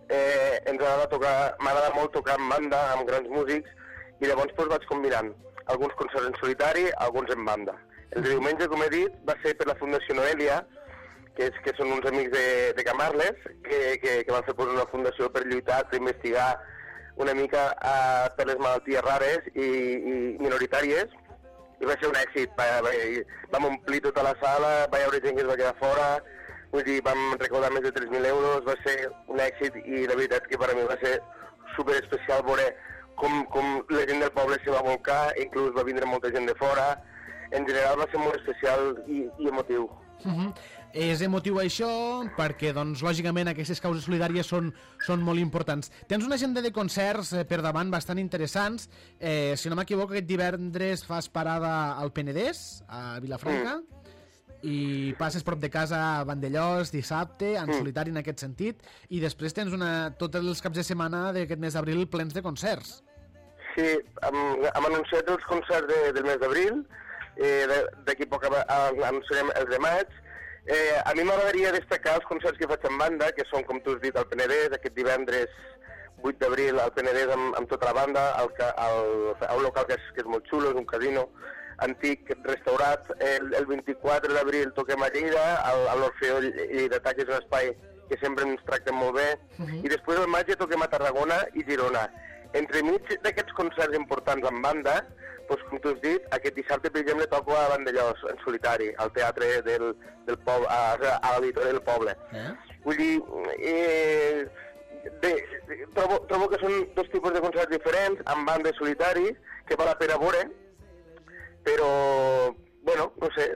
m'agrada molt tocar en banda, amb grans músics, i llavors vaig combinant alguns concerts en solitari, alguns en banda. El diumenge, com he dit, va ser per la Fundació Noelia, que són uns amics de Camarles, que van fer una fundació per lluitar, per investigar una mica per les malalties rares i minoritàries, i va ser un èxit. Vam omplir tota la sala, va haver gent que es va quedar fora, vull dir, vam recaudar més de 3.000 euros, va ser un èxit i la veritat que per a mi va ser super especial veure com la gent del poble s'hi va volcar, inclús va vindre molta gent de fora. En general va ser molt especial i emotiu. És emotiu això perquè, doncs, lògicament, aquestes causes solidàries són molt importants. Tens una agenda de concerts per davant bastant interessants. Si no m'equivoco, aquest divendres fas parada al Penedès, a Vilafranca, i passes prop de casa a Vandellós dissabte, en solitari en aquest sentit, i després tens tots els caps de setmana d'aquest mes d'abril plens de concerts. Sí, hem anunciat els concerts del mes d'abril, d'aquí poc anunciarem els de maig. A mi m'agradaria destacar els concerts que faig en banda, que són, com tu has dit, al Penedès, aquest divendres 8 d'abril al Penedès amb tota la banda, a un local que és molt xulo, és un casino antic restaurat. El 24 d'abril toquem a Lleida, a l'Orfeó Lleidatà, que és un espai que sempre ens tracten molt bé, i després al maig ja toquem a Tarragona i Girona. Entremig d'aquests concerts importants en banda, doncs, com tu has dit, aquest dissabte, per exemple, toco a Vandellós, en solitari, al teatre del poble, a l'auditori del poble. Vull dir, trobo que són dos tipus de concerts diferents, en banda i solitari, que val la pena veure, però, bueno, no sé,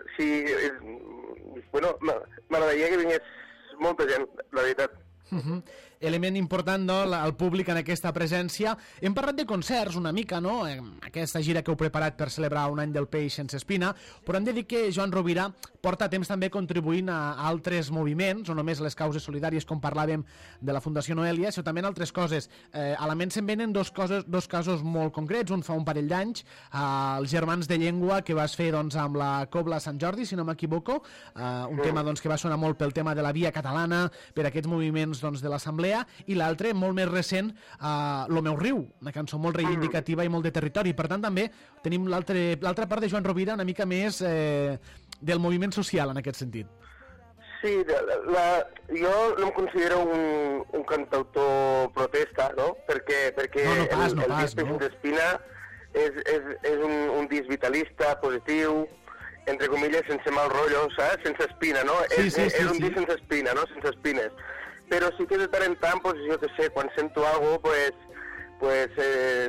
m'agradaria que vingués molta gent, la veritat. Element important, no?, el públic en aquesta presència. Hem parlat de concerts una mica, no?, aquesta gira que heu preparat per celebrar un any del peix sense espina, però hem de dir que Joan Rovira porta temps també contribuint a altres moviments, no només les causes solidàries, com parlàvem de la Fundació Noelia, sinó també en altres coses. A la ment se'n venen dos casos molt concrets. Un fa un parell d'anys, els Germans de Llengua, que vas fer doncs, amb la Cobla Sant Jordi, si no m'equivoco, un tema doncs, que va sonar molt pel tema de la via catalana, per aquests moviments doncs, de l'Assemblea, i l'altre, molt més recent, Lo meu riu, una cançó molt reivindicativa i molt de territori. Per tant, també tenim l'altra part de Joan Rovira una mica més del moviment social, en aquest sentit. Sí, jo no em considero un cantautor protesta, no? Perquè el disc Peix d'Espina és un disc vitalista, positiu, entre comilles, sense mal rotllo, saps? Sense espina, no? És un disc sense espina, no? Sense espines. Però sí que de tant en tant, pues, jo què sé, quan sento alguna cosa,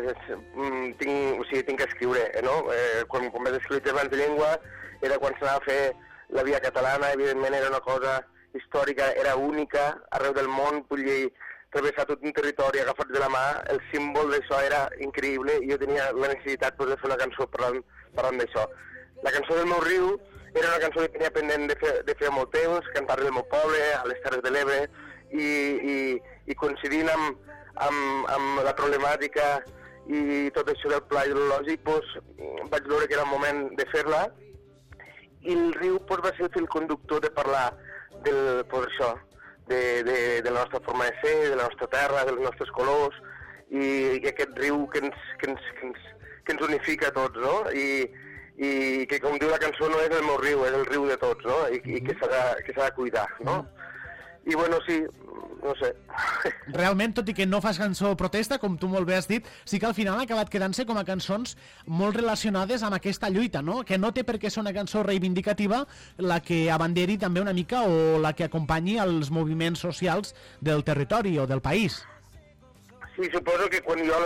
tinc que escriure, no? Quan vaig escriure Germans de Llengua era quan s'anava a fer la via catalana, evidentment era una cosa històrica, era única arreu del món, vull dir, travessar tot un territori agafat de la mà, el símbol d'això era increïble i jo tenia la necessitat de fer una cançó parlant d'això. La cançó del meu riu era una cançó que tenia pendent de fer molt temps, cantar del meu poble, a les Terres de l'Ebre, i coincidint amb la problemàtica i tot això del pla hidrològic, doncs, vaig veure que era el moment de fer-la, i el riu doncs, va ser el fil conductor de parlar de la nostra forma de ser, de la nostra terra, dels nostres colors, i aquest riu que ens unifica a tots, no? I que, com diu la cançó, no és el meu riu, és el riu de tots, no? I que s'ha de cuidar, no? I bueno, sí, no sé. Realment, tot i que no fas cançó protesta, com tu molt bé has dit, sí que al final ha acabat quedant-se com a cançons molt relacionades amb aquesta lluita, no? Que no té per què ser una cançó reivindicativa la que abanderi també una mica o la que acompanyi els moviments socials del territori o del país. Sí, suposo que quan jo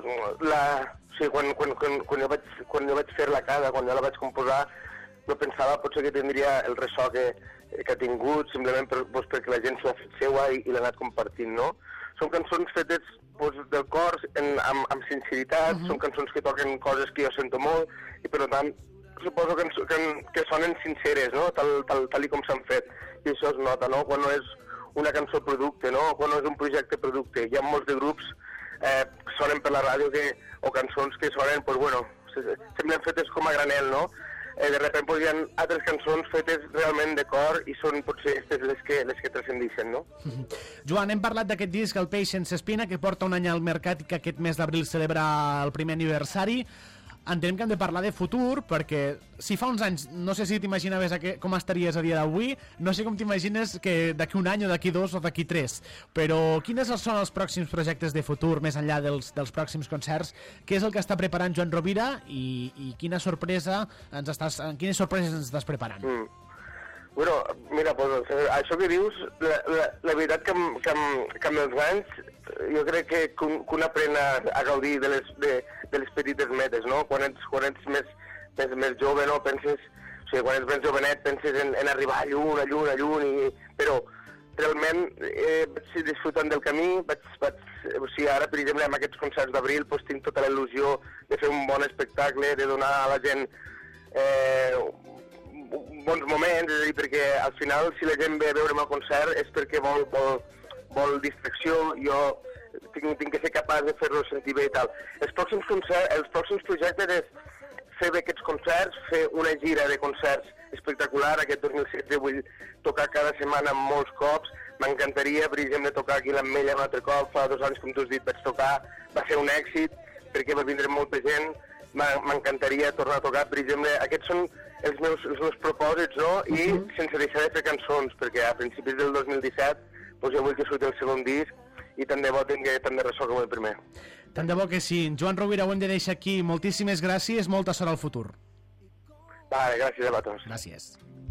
quan jo vaig fer la casa, quan jo la vaig composar, no pensava potser que tindria el ressò que ha tingut, simplement perquè la gent s'ho ha fet seua i l'ha anat compartint, no? Són cançons fetes del cor, amb sinceritat, són cançons que toquen coses que jo sento molt, i per tant, suposo que sonen sinceres, no? Tal com s'han fet. I això es nota, no? Quan no és una cançó producte, no? Quan no és un projecte producte. Hi ha molts de grups que sonen per la ràdio o cançons que sonen, doncs bueno, semblen fetes com a granel, no? De repente hi ha altres cançons fetes realment de cor i són potser les que transcendixen, no? Joan, hem parlat d'aquest disc, El peix sense espina, que porta un any al mercat i que aquest mes d'abril celebra el primer aniversari. Entenem que hem de parlar de futur, perquè si fa uns anys no sé si t'imaginaves com estaries a dia d'avui, no sé com t'imagines que d'aquí un any o d'aquí 2 o d'aquí 3, però quins són els pròxims projectes de futur, més enllà dels pròxims concerts? Què és el que està preparant Joan Rovira i quines sorpreses ens estàs preparant? Bueno, mira, pues, això que dius, la veritat que amb els anys jo crec que un aprèn a gaudir de les petites metes, no? Quan ets més jove, no? Penses, o sigui, quan ets més jovenet penses en arribar a lluny, però realment vaig disfrutant del camí, o sigui, ara, per exemple, amb aquests concerts d'abril doncs, tinc tota la il·lusió de fer un bon espectacle, de donar a la gent bons moments, és a dir, perquè al final si la gent ve a veure'm al concert és perquè vol distracció, jo tinc que ser capaç de fer-lo sentir bé i tal. Els pròxims projectes és fer bé aquests concerts, fer una gira de concerts espectacular. Aquest 2016 vull tocar cada setmana molts cops. M'encantaria, per exemple, tocar aquí a l'Ametlla un altre cop. Fa 2 anys, com tu has dit, vaig tocar, va ser un èxit perquè va vindre molta gent. M'encantaria tornar a tocar, per exemple, aquests són els meus propòsits, no? I sense deixar de fer cançons, perquè a principis del 2017 doncs jo vull que surti el segon disc i tant de bo tingui tant de ressò com el primer. Tant de bo que sí. Joan Rovira, ho hem de deixar aquí. Moltíssimes gràcies, molta sort al futur. Vale, gràcies a vosaltres. Gràcies.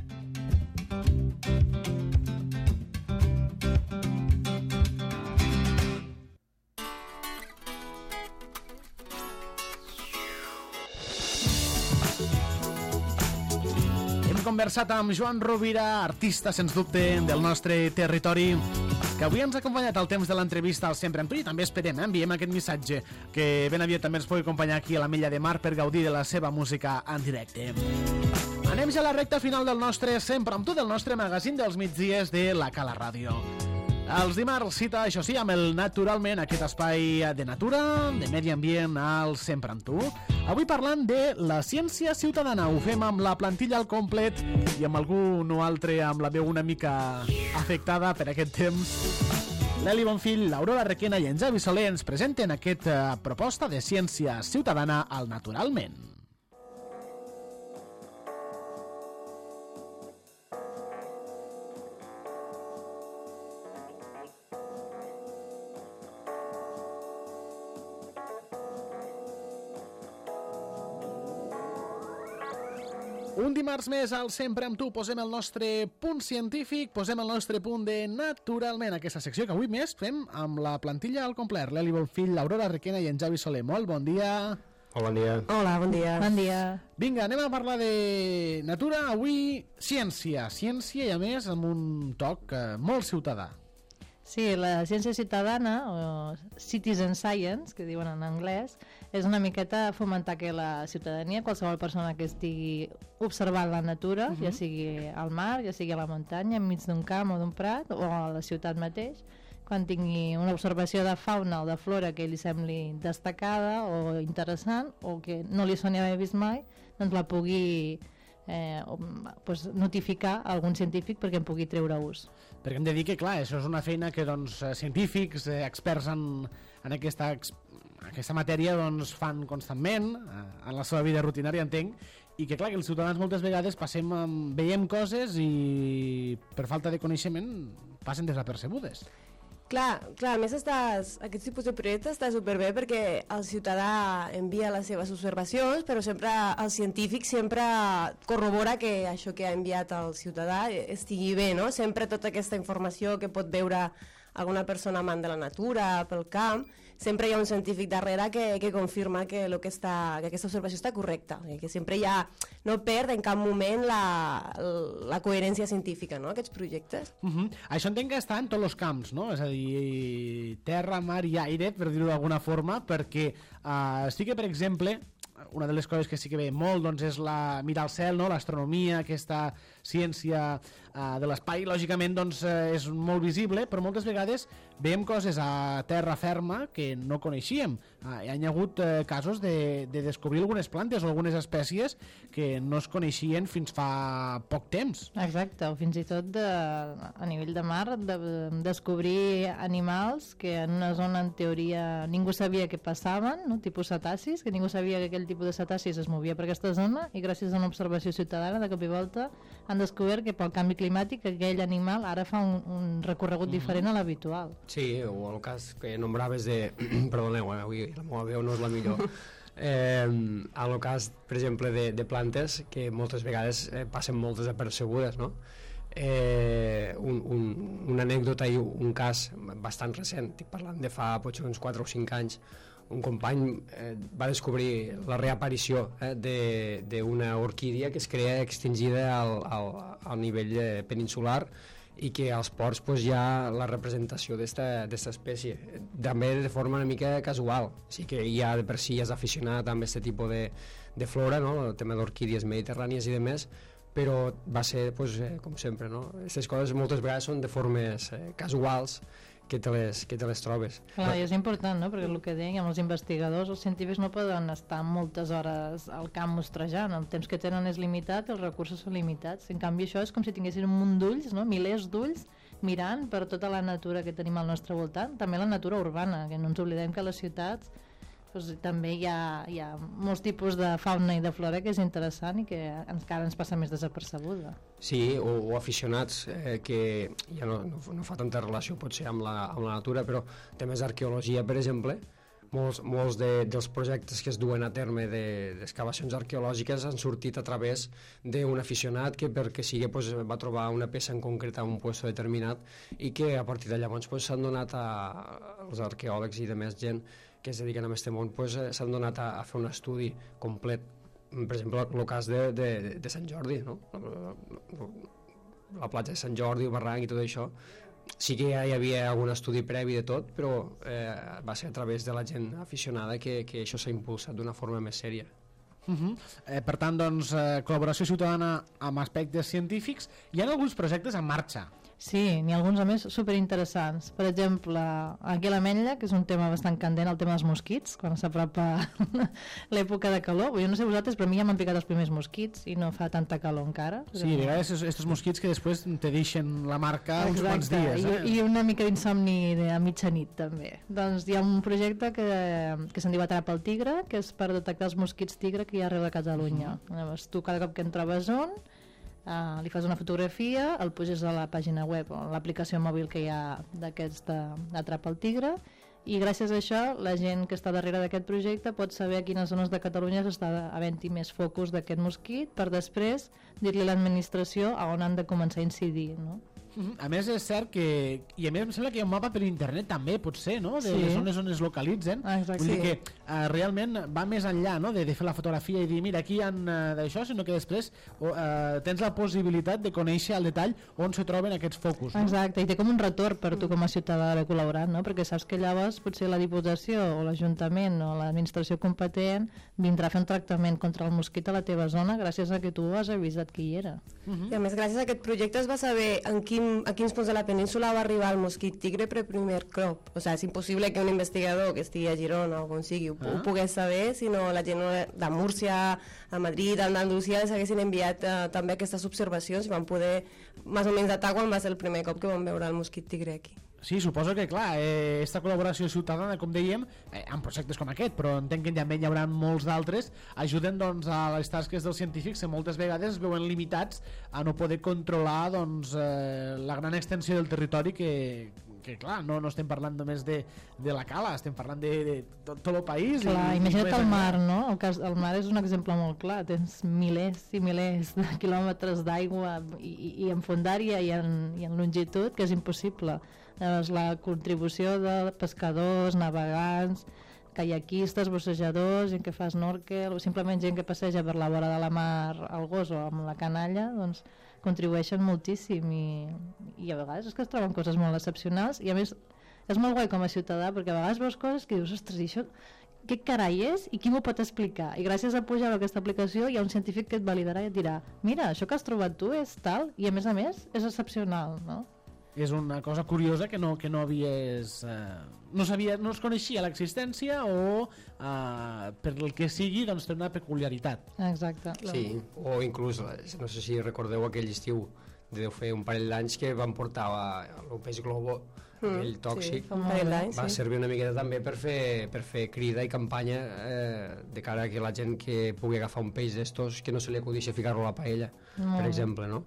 Conversat amb Joan Rovira, artista, sens dubte, del nostre territori, que avui ens ha acompanyat al temps de l'entrevista al Sempre amb tu, i també esperem, enviem aquest missatge, que ben aviat també ens pugui acompanyar aquí a l'Ametlla de Mar per gaudir de la seva música en directe. Anem ja a la recta final del nostre Sempre amb tu, del nostre magazín dels migdies de la Cala Ràdio. Els dimarts, cita, això sí, amb el Naturalment, aquest espai de natura, de medi ambient al Sempre amb tu. Avui parlant de la ciència ciutadana. Ho fem amb la plantilla al complet i amb algun o altre amb la veu una mica afectada per aquest temps. L'Eli Bonfill, l'Aurora Requena i en Javi Soler ens presenten aquesta proposta de ciència ciutadana al Naturalment. Un dimarts més al Sempre amb tu posem el nostre punt científic, posem el nostre punt de Naturalment, aquesta secció que avui més fem amb la plantilla al complet. L'Eli Bonfill, l'Aurora Requena i en Javi Soler. Molt bon dia. Hola, bon dia. Hola, bon dia. Bon dia. Vinga, anem a parlar de natura. Avui ciència i a més amb un toc molt ciutadà. Sí, la ciència ciutadana, o citizen science, que diuen en anglès, és una miqueta fomentar que la ciutadania, qualsevol persona que estigui observant la natura, ja sigui al mar, ja sigui a la muntanya, enmig d'un camp o d'un prat, o a la ciutat mateix, quan tingui una observació de fauna o de flora que li sembli destacada o interessant, o que no li soni haver vist mai, doncs la pugui notificar a algun científic perquè en pugui treure ús. Perquè hem de dir que, clar, això és una feina que científics, experts en aquesta matèria fan constantment en la seva vida rutinària, entenc, i que, clar, que els ciutadans moltes vegades veiem coses i per falta de coneixement passen desapercebudes. Clar, a més aquest tipus de projecte està superbé perquè el ciutadà envia les seves observacions, però sempre el científic sempre corrobora que això que ha enviat el ciutadà estigui bé, no? Sempre tota aquesta informació que pot veure alguna persona amant de la natura, pel camp, sempre hi ha un científic darrere que confirma que aquesta observació està correcta, que sempre hi ha, no perd en cap moment la coherència científica, no?, aquests projectes. Això entenc que està en tots els camps, no? És a dir, terra, mar i aire, per dir-ho d'alguna forma, perquè sí que, per exemple, una de les coses que sí que ve molt doncs, és mirar el cel, no? L'astronomia, aquesta ciència de l'espai, lògicament doncs, és molt visible, però moltes vegades veiem coses a terra ferma que no coneixíem. Hi ha hagut casos de descobrir algunes plantes o algunes espècies que no es coneixien fins fa poc temps. Exacte, o fins i tot a nivell de mar, descobrir animals que en una zona en teoria ningú sabia que passaven, no? Tipus cetacis, que ningú sabia que aquell tipus de cetacis es movia per aquesta zona, i gràcies a una observació ciutadana de cop i volta han descobert que pel canvi climàtic aquell animal ara fa un recorregut diferent a l'habitual. Sí, o el cas que nombraves de... Perdoneu, avui la meva veu no és la millor. En el cas, per exemple, de plantes que moltes vegades passen molt desapercebudes, no? Una anècdota i un cas bastant recent, estic parlant de fa potser uns 4 o 5 anys, un company va descobrir la reaparició d'una orquídia que es crea extingida al nivell peninsular i que als ports hi ha la representació d'esta espècie, també de forma una mica casual, sí que ja de per si és aficionat amb aquest tipus de flora, no? El tema d'orquídies mediterrànies i demés, però va ser, com sempre, no? Aquestes coses moltes vegades són de formes casuals que te les trobes. Clar, i és important, no? Perquè el que dèiem, els investigadors, els científics no poden estar moltes hores al camp mostrejant, el temps que tenen és limitat, els recursos són limitats. En canvi, això és com si tinguessin un munt d'ulls, no? Milers d'ulls mirant per tota la natura que tenim al nostre voltant, també la natura urbana, que no ens oblidem que a les ciutats també hi ha molts tipus de fauna i de flora que és interessant i que encara ens passa més desapercebuda. Sí, o aficionats que ja no fa tanta relació potser amb la natura, però temes d'arqueologia, per exemple, molts dels projectes que es duen a terme d'excavacions arqueològiques han sortit a través d'un aficionat que perquè sigui va trobar una peça en concret a un lloc determinat i que a partir de llavors s'han donat als arqueòlegs i demés gent que es dediquen a aquest món s'han donat a fer un estudi complet. Per exemple, el cas de Sant Jordi, no? La platja de Sant Jordi, el barranc i tot això, sí que ja hi havia algun estudi previ de tot, però va ser a través de la gent aficionada que això s'ha impulsat d'una forma més sèria. Per tant, doncs, col·laboració ciutadana amb aspectes científics. Hi ha alguns projectes en marxa. Sí, n'hi ha alguns a més superinteressants. Per exemple, aquí a l'Ametlla, que és un tema bastant candent, el tema dels mosquits, quan s'apropa l'època de calor. Jo no sé vosaltres, però a mi ja m'han picat els primers mosquits i no fa tanta calor encara. Sí, a vegades aquests mosquits que després te deixen la marca uns quants dies. I una mica d'insomni a mitjanit, també. Doncs hi ha un projecte que se'n diu Atrapa el tigre, que és per detectar els mosquits tigre que hi ha arreu de Catalunya. Llavors, tu cada cop que en trobes un, li fas una fotografia, el puges a la pàgina web o a l'aplicació mòbil que hi ha d'aquests d'Atrapa el tigre, i gràcies a això la gent que està darrere d'aquest projecte pot saber a quines zones de Catalunya s'està havent-hi més focus d'aquest mosquit per després dir-li a l'administració a on han de començar a incidir, no? A més és cert que, i a més em sembla que hi ha un mapa per internet també, potser, no? De les zones on es localitzen. Vull dir que realment va més enllà, no? De fer la fotografia i dir, mira, aquí hi ha d'això, sinó que després tens la possibilitat de conèixer al detall on se troben aquests focus. Exacte, i té com un retorn per tu com a ciutadà d'haver col·laborat, no? Perquè saps que llavors potser la Diputació o l'Ajuntament o l'administració competent vindrà a fer un tractament contra el mosquit a la teva zona gràcies a que tu has avisat qui hi era. I a més, gràcies a aquest projecte es va saber a quins punts de la península va arribar el mosquit tigre per primer cop. O sigui, és impossible que un investigador que estigui a Girona o on sigui ho pogués saber, sinó la gent de Múrcia, a Madrid, a Andalusia els haguessin enviat també aquestes observacions i van poder més o menys datar quan va ser el primer cop que vam veure el mosquit tigre aquí. Sí, suposo que, clar, aquesta col·laboració ciutadana, com dèiem, en projectes com aquest, però entenc que també hi haurà molts d'altres, ajuden doncs, a les tasques dels científics que moltes vegades es veuen limitats a no poder controlar doncs, la gran extensió del territori que clar, no estem parlant només de la Cala, estem parlant de tot el país. Clar, imagina't el mar, no? El mar és un exemple molt clar, tens milers i milers de quilòmetres d'aigua i en fondària i en longitud, que és impossible Llavors, la contribució de pescadors, navegants, caiaquistes, bussejadors, gent que fa snorkel, o simplement gent que passeja per la vora de la mar al gos o amb la canalla, doncs contribueixen moltíssim i a vegades és que es troben coses molt excepcionals i a més és molt guai com a ciutadà perquè a vegades veus coses que dius, ostres, i això què carai és i qui m'ho pot explicar? I gràcies a pujar a aquesta aplicació hi ha un científic que et validarà i et dirà mira, això que has trobat tu és tal i a més és excepcional, no? És una cosa curiosa que no havies... no es coneixia l'existència o per el que sigui doncs té una peculiaritat. Exacte. Sí, o inclús, no sé si recordeu aquell estiu, deu fer un parell d'anys que van portar el peix globo, aquell tòxic, va servir una miqueta també per fer crida i campanya de cara a que la gent que pugui agafar un peix d'estos que no se li acudixi ficar-lo a la paella, per exemple, no?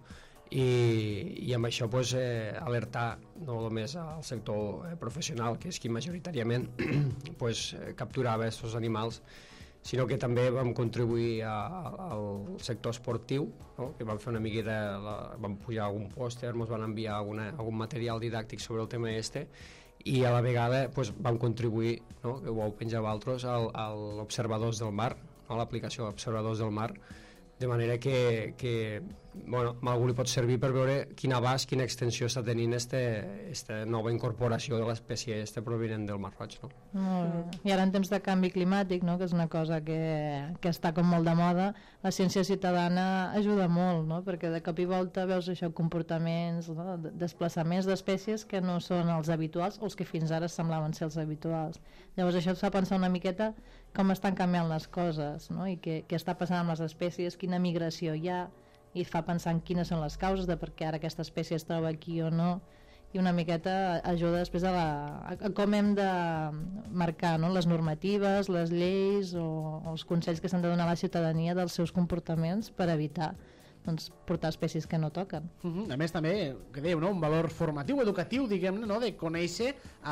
I amb això pues, alertar no només al sector professional, que és qui majoritàriament pues, capturava aquests animals, sinó que també vam contribuir al sector esportiu, no? Que vam fer una miqueta, vam pujar algun pòster, ens van enviar algun material didàctic sobre el tema i a la vegada pues, vam contribuir, no? Que ho vau penjar vosaltres, a l'Observadors del Mar, a l'aplicació Observadors del Mar, de manera que bueno, a algú li pot servir per veure quin abast, quina extensió està tenint esta nova incorporació de l'espècie provinent del Mar Roig, no? Molt bé. I ara en temps de canvi climàtic, no? Que és una cosa que està com molt de moda, la ciència ciutadana ajuda molt, no? Perquè de cop i volta veus això, comportaments, no? Desplaçaments d'espècies que no són els habituals o els que fins ara semblaven ser els habituals. Llavors això et fa pensar una miqueta com estan canviant les coses, no? I què està passant amb les espècies, quina migració hi ha, i et fa pensar en quines són les causes de per què ara aquesta espècie es troba aquí o no, i una miqueta ajuda després a com hem de marcar, no? Les normatives, les lleis o els consells que s'han de donar a la ciutadania dels seus comportaments per evitar doncs, portar espècies que no toquen. A més també, que dèieu, no? Un valor formatiu, educatiu, diguem-ne, no? De conèixer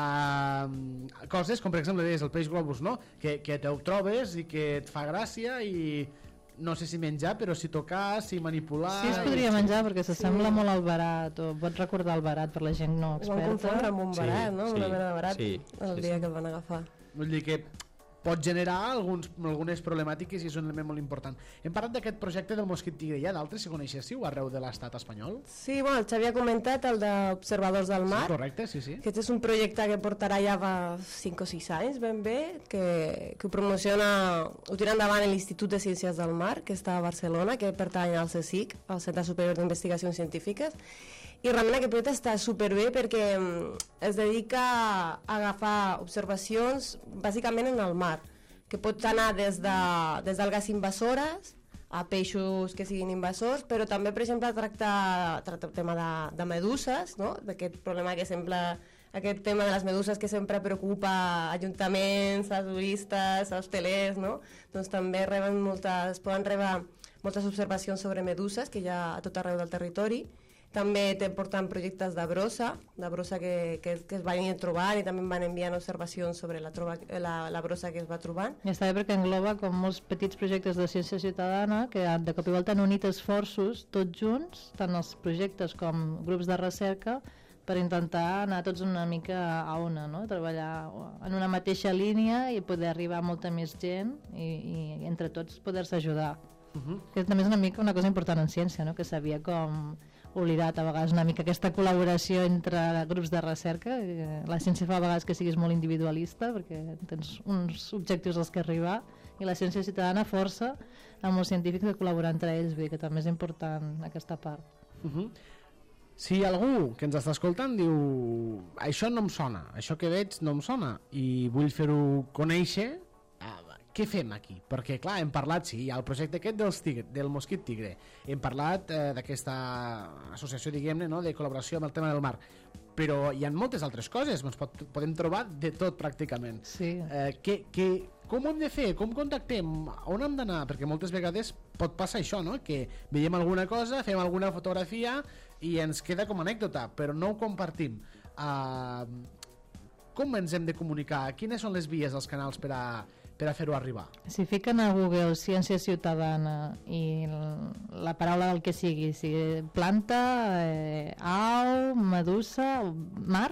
coses com per exemple el peix globus, no? Que te ho trobes i que et fa gràcia i no sé si menjar, però si tocar, si manipular... Sí, es podria menjar perquè s'assembla molt al verat, o pot recordar el verat per la gent no experta. Ho van confondre amb un verat, no? Una mena de verat el dia que el van agafar. Vull dir que pot generar algunes problemàtiques i és un element molt important. Hem parlat d'aquest projecte del mosquit tigre. Hi ha d'altres, si coneixéssiu, arreu de l'estat espanyol? Sí, bueno, el Xavi ha comentat el d'Observadors del Mar. Sí, correcte, sí. Aquest és un projecte que portarà ja 5 o 6 anys, ben bé, que ho promociona, ho tira endavant l'Institut de Ciències del Mar, que està a Barcelona, que pertany al CSIC, al Centre Superior d'Investigacions Científiques, i realment aquest projecte està superbé perquè es dedica a agafar observacions bàsicament en el mar, que pot anar des d'algues invasores a peixos que siguin invasors, però també, per exemple, tracta el tema de meduses, no? D'aquest problema que sempre, aquest tema de les meduses que sempre preocupa ajuntaments, a turistes, a hostelers, no? Doncs també poden rebre moltes observacions sobre meduses que hi ha a tot arreu del territori. També porten projectes de brossa que es van ir trobant i també van enviant observacions sobre la brossa que es va trobant. I està bé perquè engloba com molts petits projectes de ciència ciutadana que de cop i volta han unit esforços tots junts, tant els projectes com grups de recerca, per intentar anar tots una mica a una, no? Treballar en una mateixa línia i poder arribar a molta més gent i entre tots poder-se ajudar. Que també és una mica una cosa important en ciència, no? Que s'havia com oblidat a vegades una mica aquesta col·laboració entre grups de recerca. La ciència fa a vegades que siguis molt individualista perquè tens uns objectius als que arribar i la ciència ciutadana força amb els científics de col·laborar entre ells, vull dir que també és important aquesta part. Si algú que ens està escoltant diu això no em sona, això que veig no em sona i vull fer-ho conèixer, què fem aquí? Perquè, clar, hem parlat, sí, hi ha el projecte aquest del mosquit tigre, hem parlat d'aquesta associació, diguem-ne, no?, de col·laboració amb el tema del mar, però hi ha moltes altres coses, ens podem trobar de tot pràcticament. Sí. Com ho hem de fer? Com contactem? On hem d'anar? Perquè moltes vegades pot passar això, no?, que veiem alguna cosa, fem alguna fotografia i ens queda com a anècdota, però no ho compartim. Com ens hem de comunicar? Quines són les vies, els canals per a fer-ho arribar? Si fiquen a Google ciència ciutadana i la paraula del que sigui planta, au, medusa, mar,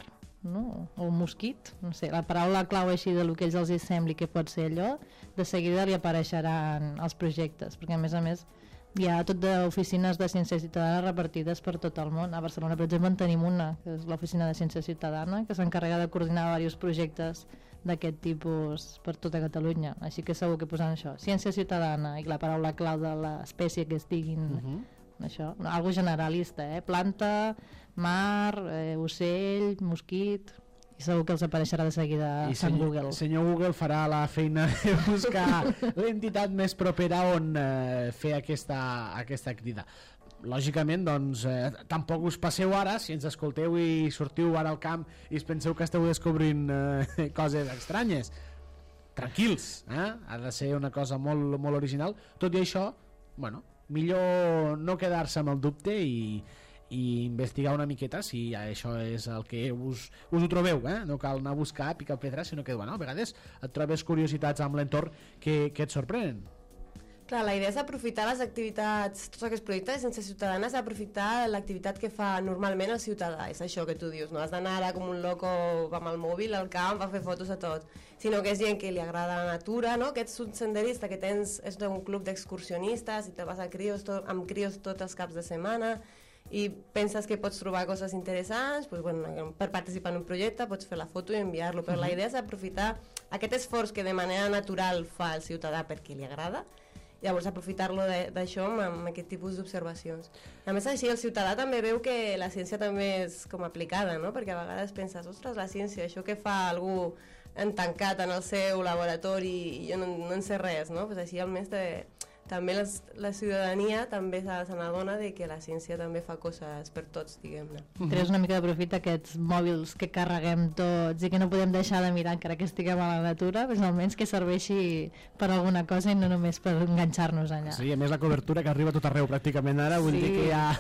no? O mosquit, no sé, la paraula clau així de lo que ells els hi sembli que pot ser allò, de seguida li apareixeran els projectes, perquè a més hi ha tot d'oficines de ciència ciutadana repartides per tot el món. A Barcelona, per exemple, en tenim una, que és l'oficina de ciència ciutadana, que s'encarrega de coordinar diversos projectes d'aquest tipus per tota Catalunya. Així que segur que posant això, ciència ciutadana i la paraula clau de l'espècie que estiguin, això, algo generalista, planta, mar, ocell, mosquit, i segur que els apareixerà de seguida a Google. Senyor Google farà la feina de buscar l'entitat més propera on fer aquesta crida. Lògicament, doncs, tampoc us passeu ara, si ens escolteu i sortiu ara al camp i us penseu que esteu descobrint coses estranyes. Tranquils, ha de ser una cosa molt, molt original. Tot i això, bueno, millor no quedar-se amb el dubte i investigar una miqueta si això és el que us ho trobeu, no cal anar a buscar, picar pedra, sinó que a vegades et trobes curiositats amb l'entorn que et sorprenen. Clar, la idea és aprofitar les activitats, tots aquests projectes de ciència ciutadana, és aprofitar l'activitat que fa normalment el ciutadà, és això que tu dius, no has d'anar ara com un loco amb el mòbil al camp a fer fotos a tot, sinó que és gent que li agrada la natura, no? Que ets un senderista, que és d'un club d'excursionistes i te vas amb crios tots els caps de setmana i penses que pots trobar coses interessants, doncs, bueno, per participar en un projecte pots fer la foto i enviar-lo, però la idea és aprofitar aquest esforç que de manera natural fa el ciutadà perquè li agrada, llavors aprofitar-lo d'això amb aquest tipus d'observacions. A més, així el ciutadà també veu que la ciència també és com aplicada, no? Perquè a vegades penses, ostres, la ciència, això que fa algú tancat en el seu laboratori i jo no en sé res, no? Pues així almenys també la ciutadania també se n'adona de que la ciència també fa coses per tots, diguem-ne. Treus una mica de profit aquests mòbils que carreguem tots i que no podem deixar de mirar encara que estiguem a la natura, doncs almenys que serveixi per alguna cosa i no només per enganxar-nos allà. Sí, a més la cobertura que arriba a tot arreu pràcticament ara, vull dir que ja...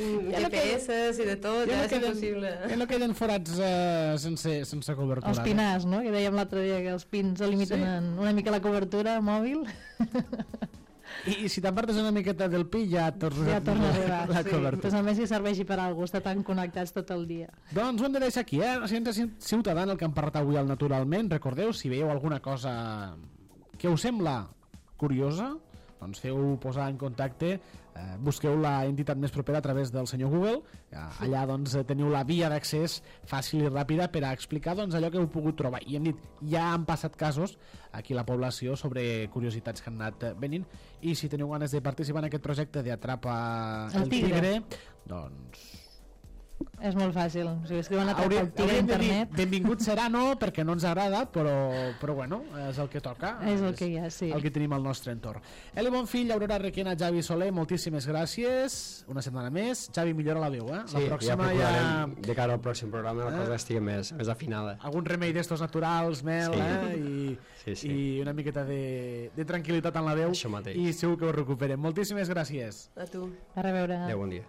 GPS i de tot, ja és impossible. Ja no queden forats sense cobertura. Els pinars, no? Que dèiem l'altre dia que els pins limiten una mica la cobertura mòbil. I si t'apartes una miqueta del pi ja torna a arribar la cobertura. Pues almenys que serveixi per alguna cosa, estar tan connectats tot el dia. Doncs ho hem de deixar aquí, la ciència ciutadana, el que hem parlat avui al Naturalment. Recordeu, si veieu alguna cosa que us sembla curiosa, doncs feu posar en contacte, busqueu la entitat més propera a través del senyor Google, allà doncs teniu la via d'accés fàcil i ràpida per a explicar doncs allò que heu pogut trobar. I hem dit, ja han passat casos aquí a la població sobre curiositats que han anat venint, i si teniu ganes de participar en aquest projecte d'Atrapa el Tigre, doncs... És molt fàcil, o sigui, escriuen Atrapa el Tigre a internet. Benvingut serà, no, perquè no ens agrada, però bueno, és el que toca, és el que hi ha, sí. El que tenim al nostre entorn. Eli Bonfill, Aurora Requena, Javi Soler, moltíssimes gràcies, una setmana més. Javi, millora la veu, Sí, la pròxima ja de cara al pròxim programa la cosa estigui més afinada. Algun remei d'estos naturals, mel, sí. I una miqueta de tranquil·litat en la veu. Això mateix. I segur que ho recuperem. Moltíssimes gràcies. A tu. A reveure. Adéu, bon dia.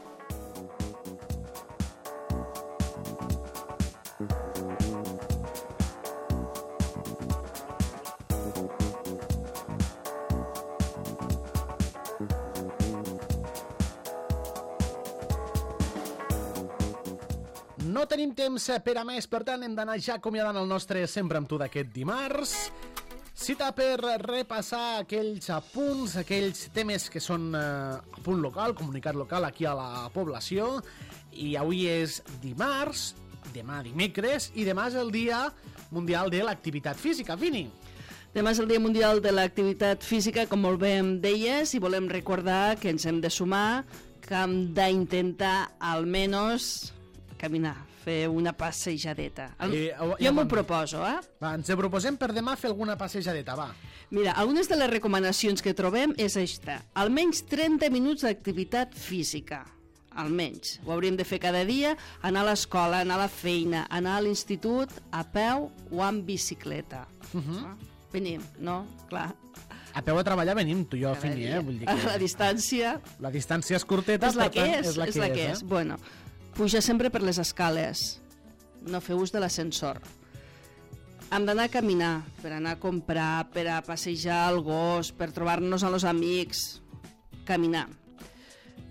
No tenim temps per a més, per tant hem d'anar ja acomiadant el nostre Sempre amb tu d'aquest dimarts. Cita per repassar aquells apunts, aquells temes que són apunt local, comunicat local aquí a la població. I avui és dimarts, demà dimecres i demà és el Dia Mundial de l'Activitat Física. Vini! Demà és el Dia Mundial de l'Activitat Física, com molt bé em deies, i volem recordar que ens hem de sumar, que hem d'intentar almenys caminar, fer una passejadeta. Jo m'ho proposo, Va, ens proposem per demà fer alguna passejadeta, va. Mira, algunes de les recomanacions que trobem és aquesta. Almenys 30 minuts d'activitat física. Almenys. Ho hauríem de fer cada dia, anar a l'escola, anar a la feina, anar a l'institut, a peu o amb bicicleta. Venim, no? Clar. A peu a treballar venim, tu i jo, Fini, vull dir que... La distància... La distància és curteta, és la que és. Bueno, puja sempre per les escales, no feu ús de l'ascensor. Hem d'anar a caminar, per anar a comprar, per a passejar el gos, per trobar-nos amb els amics. Caminar.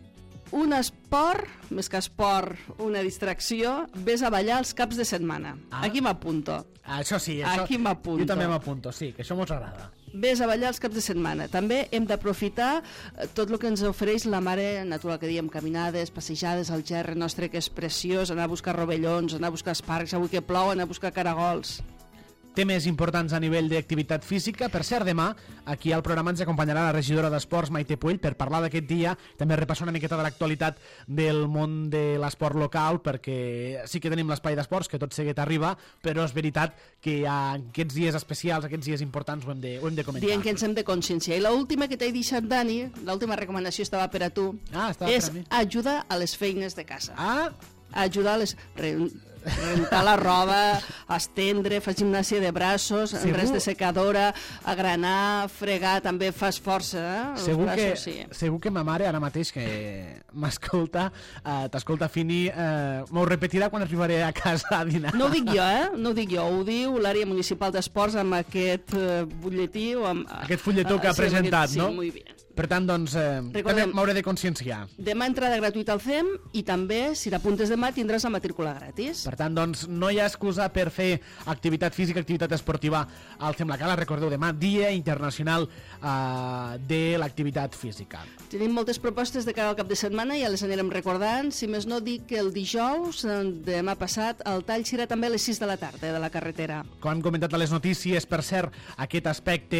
un esport, més que esport, una distracció, ves a ballar els caps de setmana. Aquí m'apunto. Això sí, això, aquí m'apunto. Jo també m'apunto, sí, que això mos agrada. Ves a ballar els caps de setmana. També hem d'aprofitar tot el que ens ofereix la mare natural, que diem, caminades, passejades al gerri nostre, que és preciós, anar a buscar rovellons, anar a buscar esparcs, avui que plou, anar a buscar caragols. Temes importants a nivell d'activitat física. Per cert, demà, aquí al programa ens acompanyarà la regidora d'Esports, Maite Puell, per parlar d'aquest dia, també repassar una miqueta de l'actualitat del món de l'esport local, perquè sí que tenim l'espai d'esports, que tot seguit arriba, però és veritat que aquests dies especials, aquests dies importants ho hem de comentar. Dient que ens hem de conscienciar. I l'última que t'he deixat, Dani, l'última recomanació estava per a tu, és ajudar a les feines de casa. Ajudar a les... rentar la roba, estendre, fa gimnàsia de braços, res de secadora, agranar, fregar, també fas força, Segur que ma mare ara mateix que m'escolta, t'escolta Fini, m'ho repetirà quan arribaré a casa a dinar. No ho dic jo, no ho dic jo, ho diu l'àrea municipal d'esports amb aquest butlletí o amb... Aquest fulletó que ha presentat, no? Sí, molt bé. Per tant, doncs, també m'hauré de conscienciar. Demà entrada gratuïta al FEM i també, si t'apuntes demà, tindràs la matrícula gratis. Per tant, doncs, no hi ha excusa per fer activitat física, activitat esportiva al FEM La Cala. Recordeu, demà, Dia Internacional de l'Activitat Física. Tenim moltes propostes de cara al cap de setmana, ja les anirem recordant. Si més no, dic que el dijous, demà passat, el tall serà també a les 6 de la tarda de la carretera. Com hem comentat a les notícies, per cert, aquest aspecte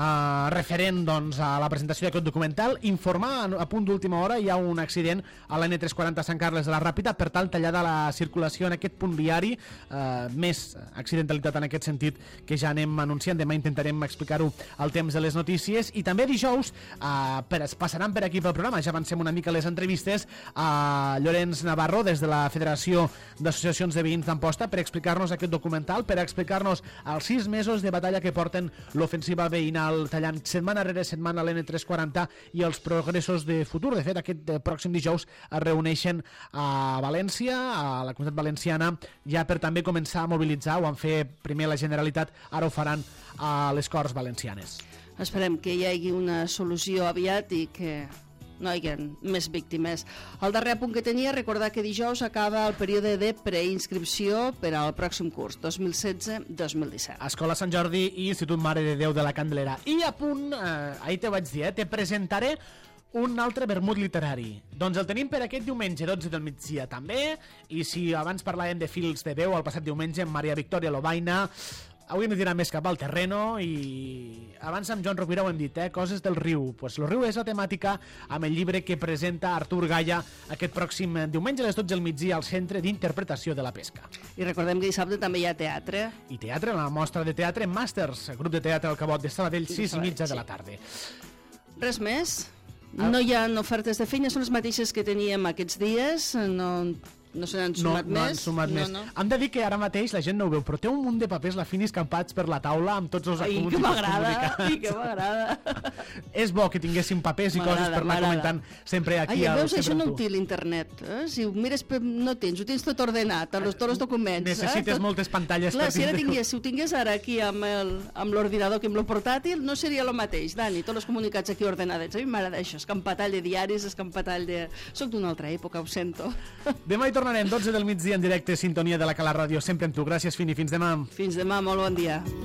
referent doncs, a la presentació d'aquest documental, informar a punt d'última hora, hi ha un accident a l'N340 Sant Carles de la Ràpita, per tant tallada la circulació en aquest punt viari, més accidentalitat en aquest sentit que ja anem anunciant, demà intentarem explicar-ho al temps de les notícies, i també dijous passaran per aquí pel programa, ja avancem una mica les entrevistes a Llorenç Navarro des de la Federació d'Associacions de Veïns d'Amposta per explicar-nos aquest documental, per explicar-nos els 6 mesos de batalla que porten l'ofensiva veïnal tallant setmana rere setmana l'N340 i els progressos de futur. De fet, aquest pròxim dijous es reuneixen a València, a la Comunitat Valenciana, ja per també començar a mobilitzar. Ho han fet primer la Generalitat, ara ho faran a les Corts Valencianes. Esperem que hi hagi una solució aviat i que no hi hagi més víctimes. El darrer punt que tenia, recordar que dijous acaba el període de preinscripció per al pròxim curs, 2016-2017. Escola Sant Jordi i Institut Mare de Déu de la Candelera. I a punt, ahir te vaig dir, te presentaré un altre vermut literari. Doncs el tenim per aquest diumenge, 12 del migdia també, i si abans parlàvem de fils de veu, el passat diumenge amb Maria Victòria Lobaina, avui ens dirà més cap al terreno, i abans amb Joan Rovira ho hem dit, coses del riu. Pues el riu és la temàtica amb el llibre que presenta Artur Gaya aquest pròxim diumenge a les 12 del migdia al Centre d'Interpretació de la Pesca. I recordem que dissabte també hi ha teatre. I teatre, la mostra de teatre Màsters, grup de teatre al Cabot de Sabadell, 6:30 de la tarda. Res més? No hi ha ofertes de feina, són les mateixes que teníem aquests dies, no se n'han sumat més. No han sumat més. Hem de dir que ara mateix la gent no ho veu, però té un munt de papers la Fini escampats per la taula amb tots els apunts comunicats. I que m'agrada. És bo que tinguéssim papers i coses per anar comentant sempre aquí. Veus, això no ho té l'internet. Si ho mires, no tens, ho tens tot ordenat, tots els documents. Necessites moltes pantalles. Clar, si ho tingués ara aquí amb l'ordinador que amb el portàtil, no seria el mateix, Dani, tots els comunicats aquí ordenadets. A mi m'agrada això, escampatall de diaris, escampatall de... Soc d'una altra època, ho sento. Demà hi tornarem, 12 del migdia en directe, sintonia de la Cala Ràdio, sempre amb tu. Gràcies, Fini, fins demà. Fins demà, molt bon dia.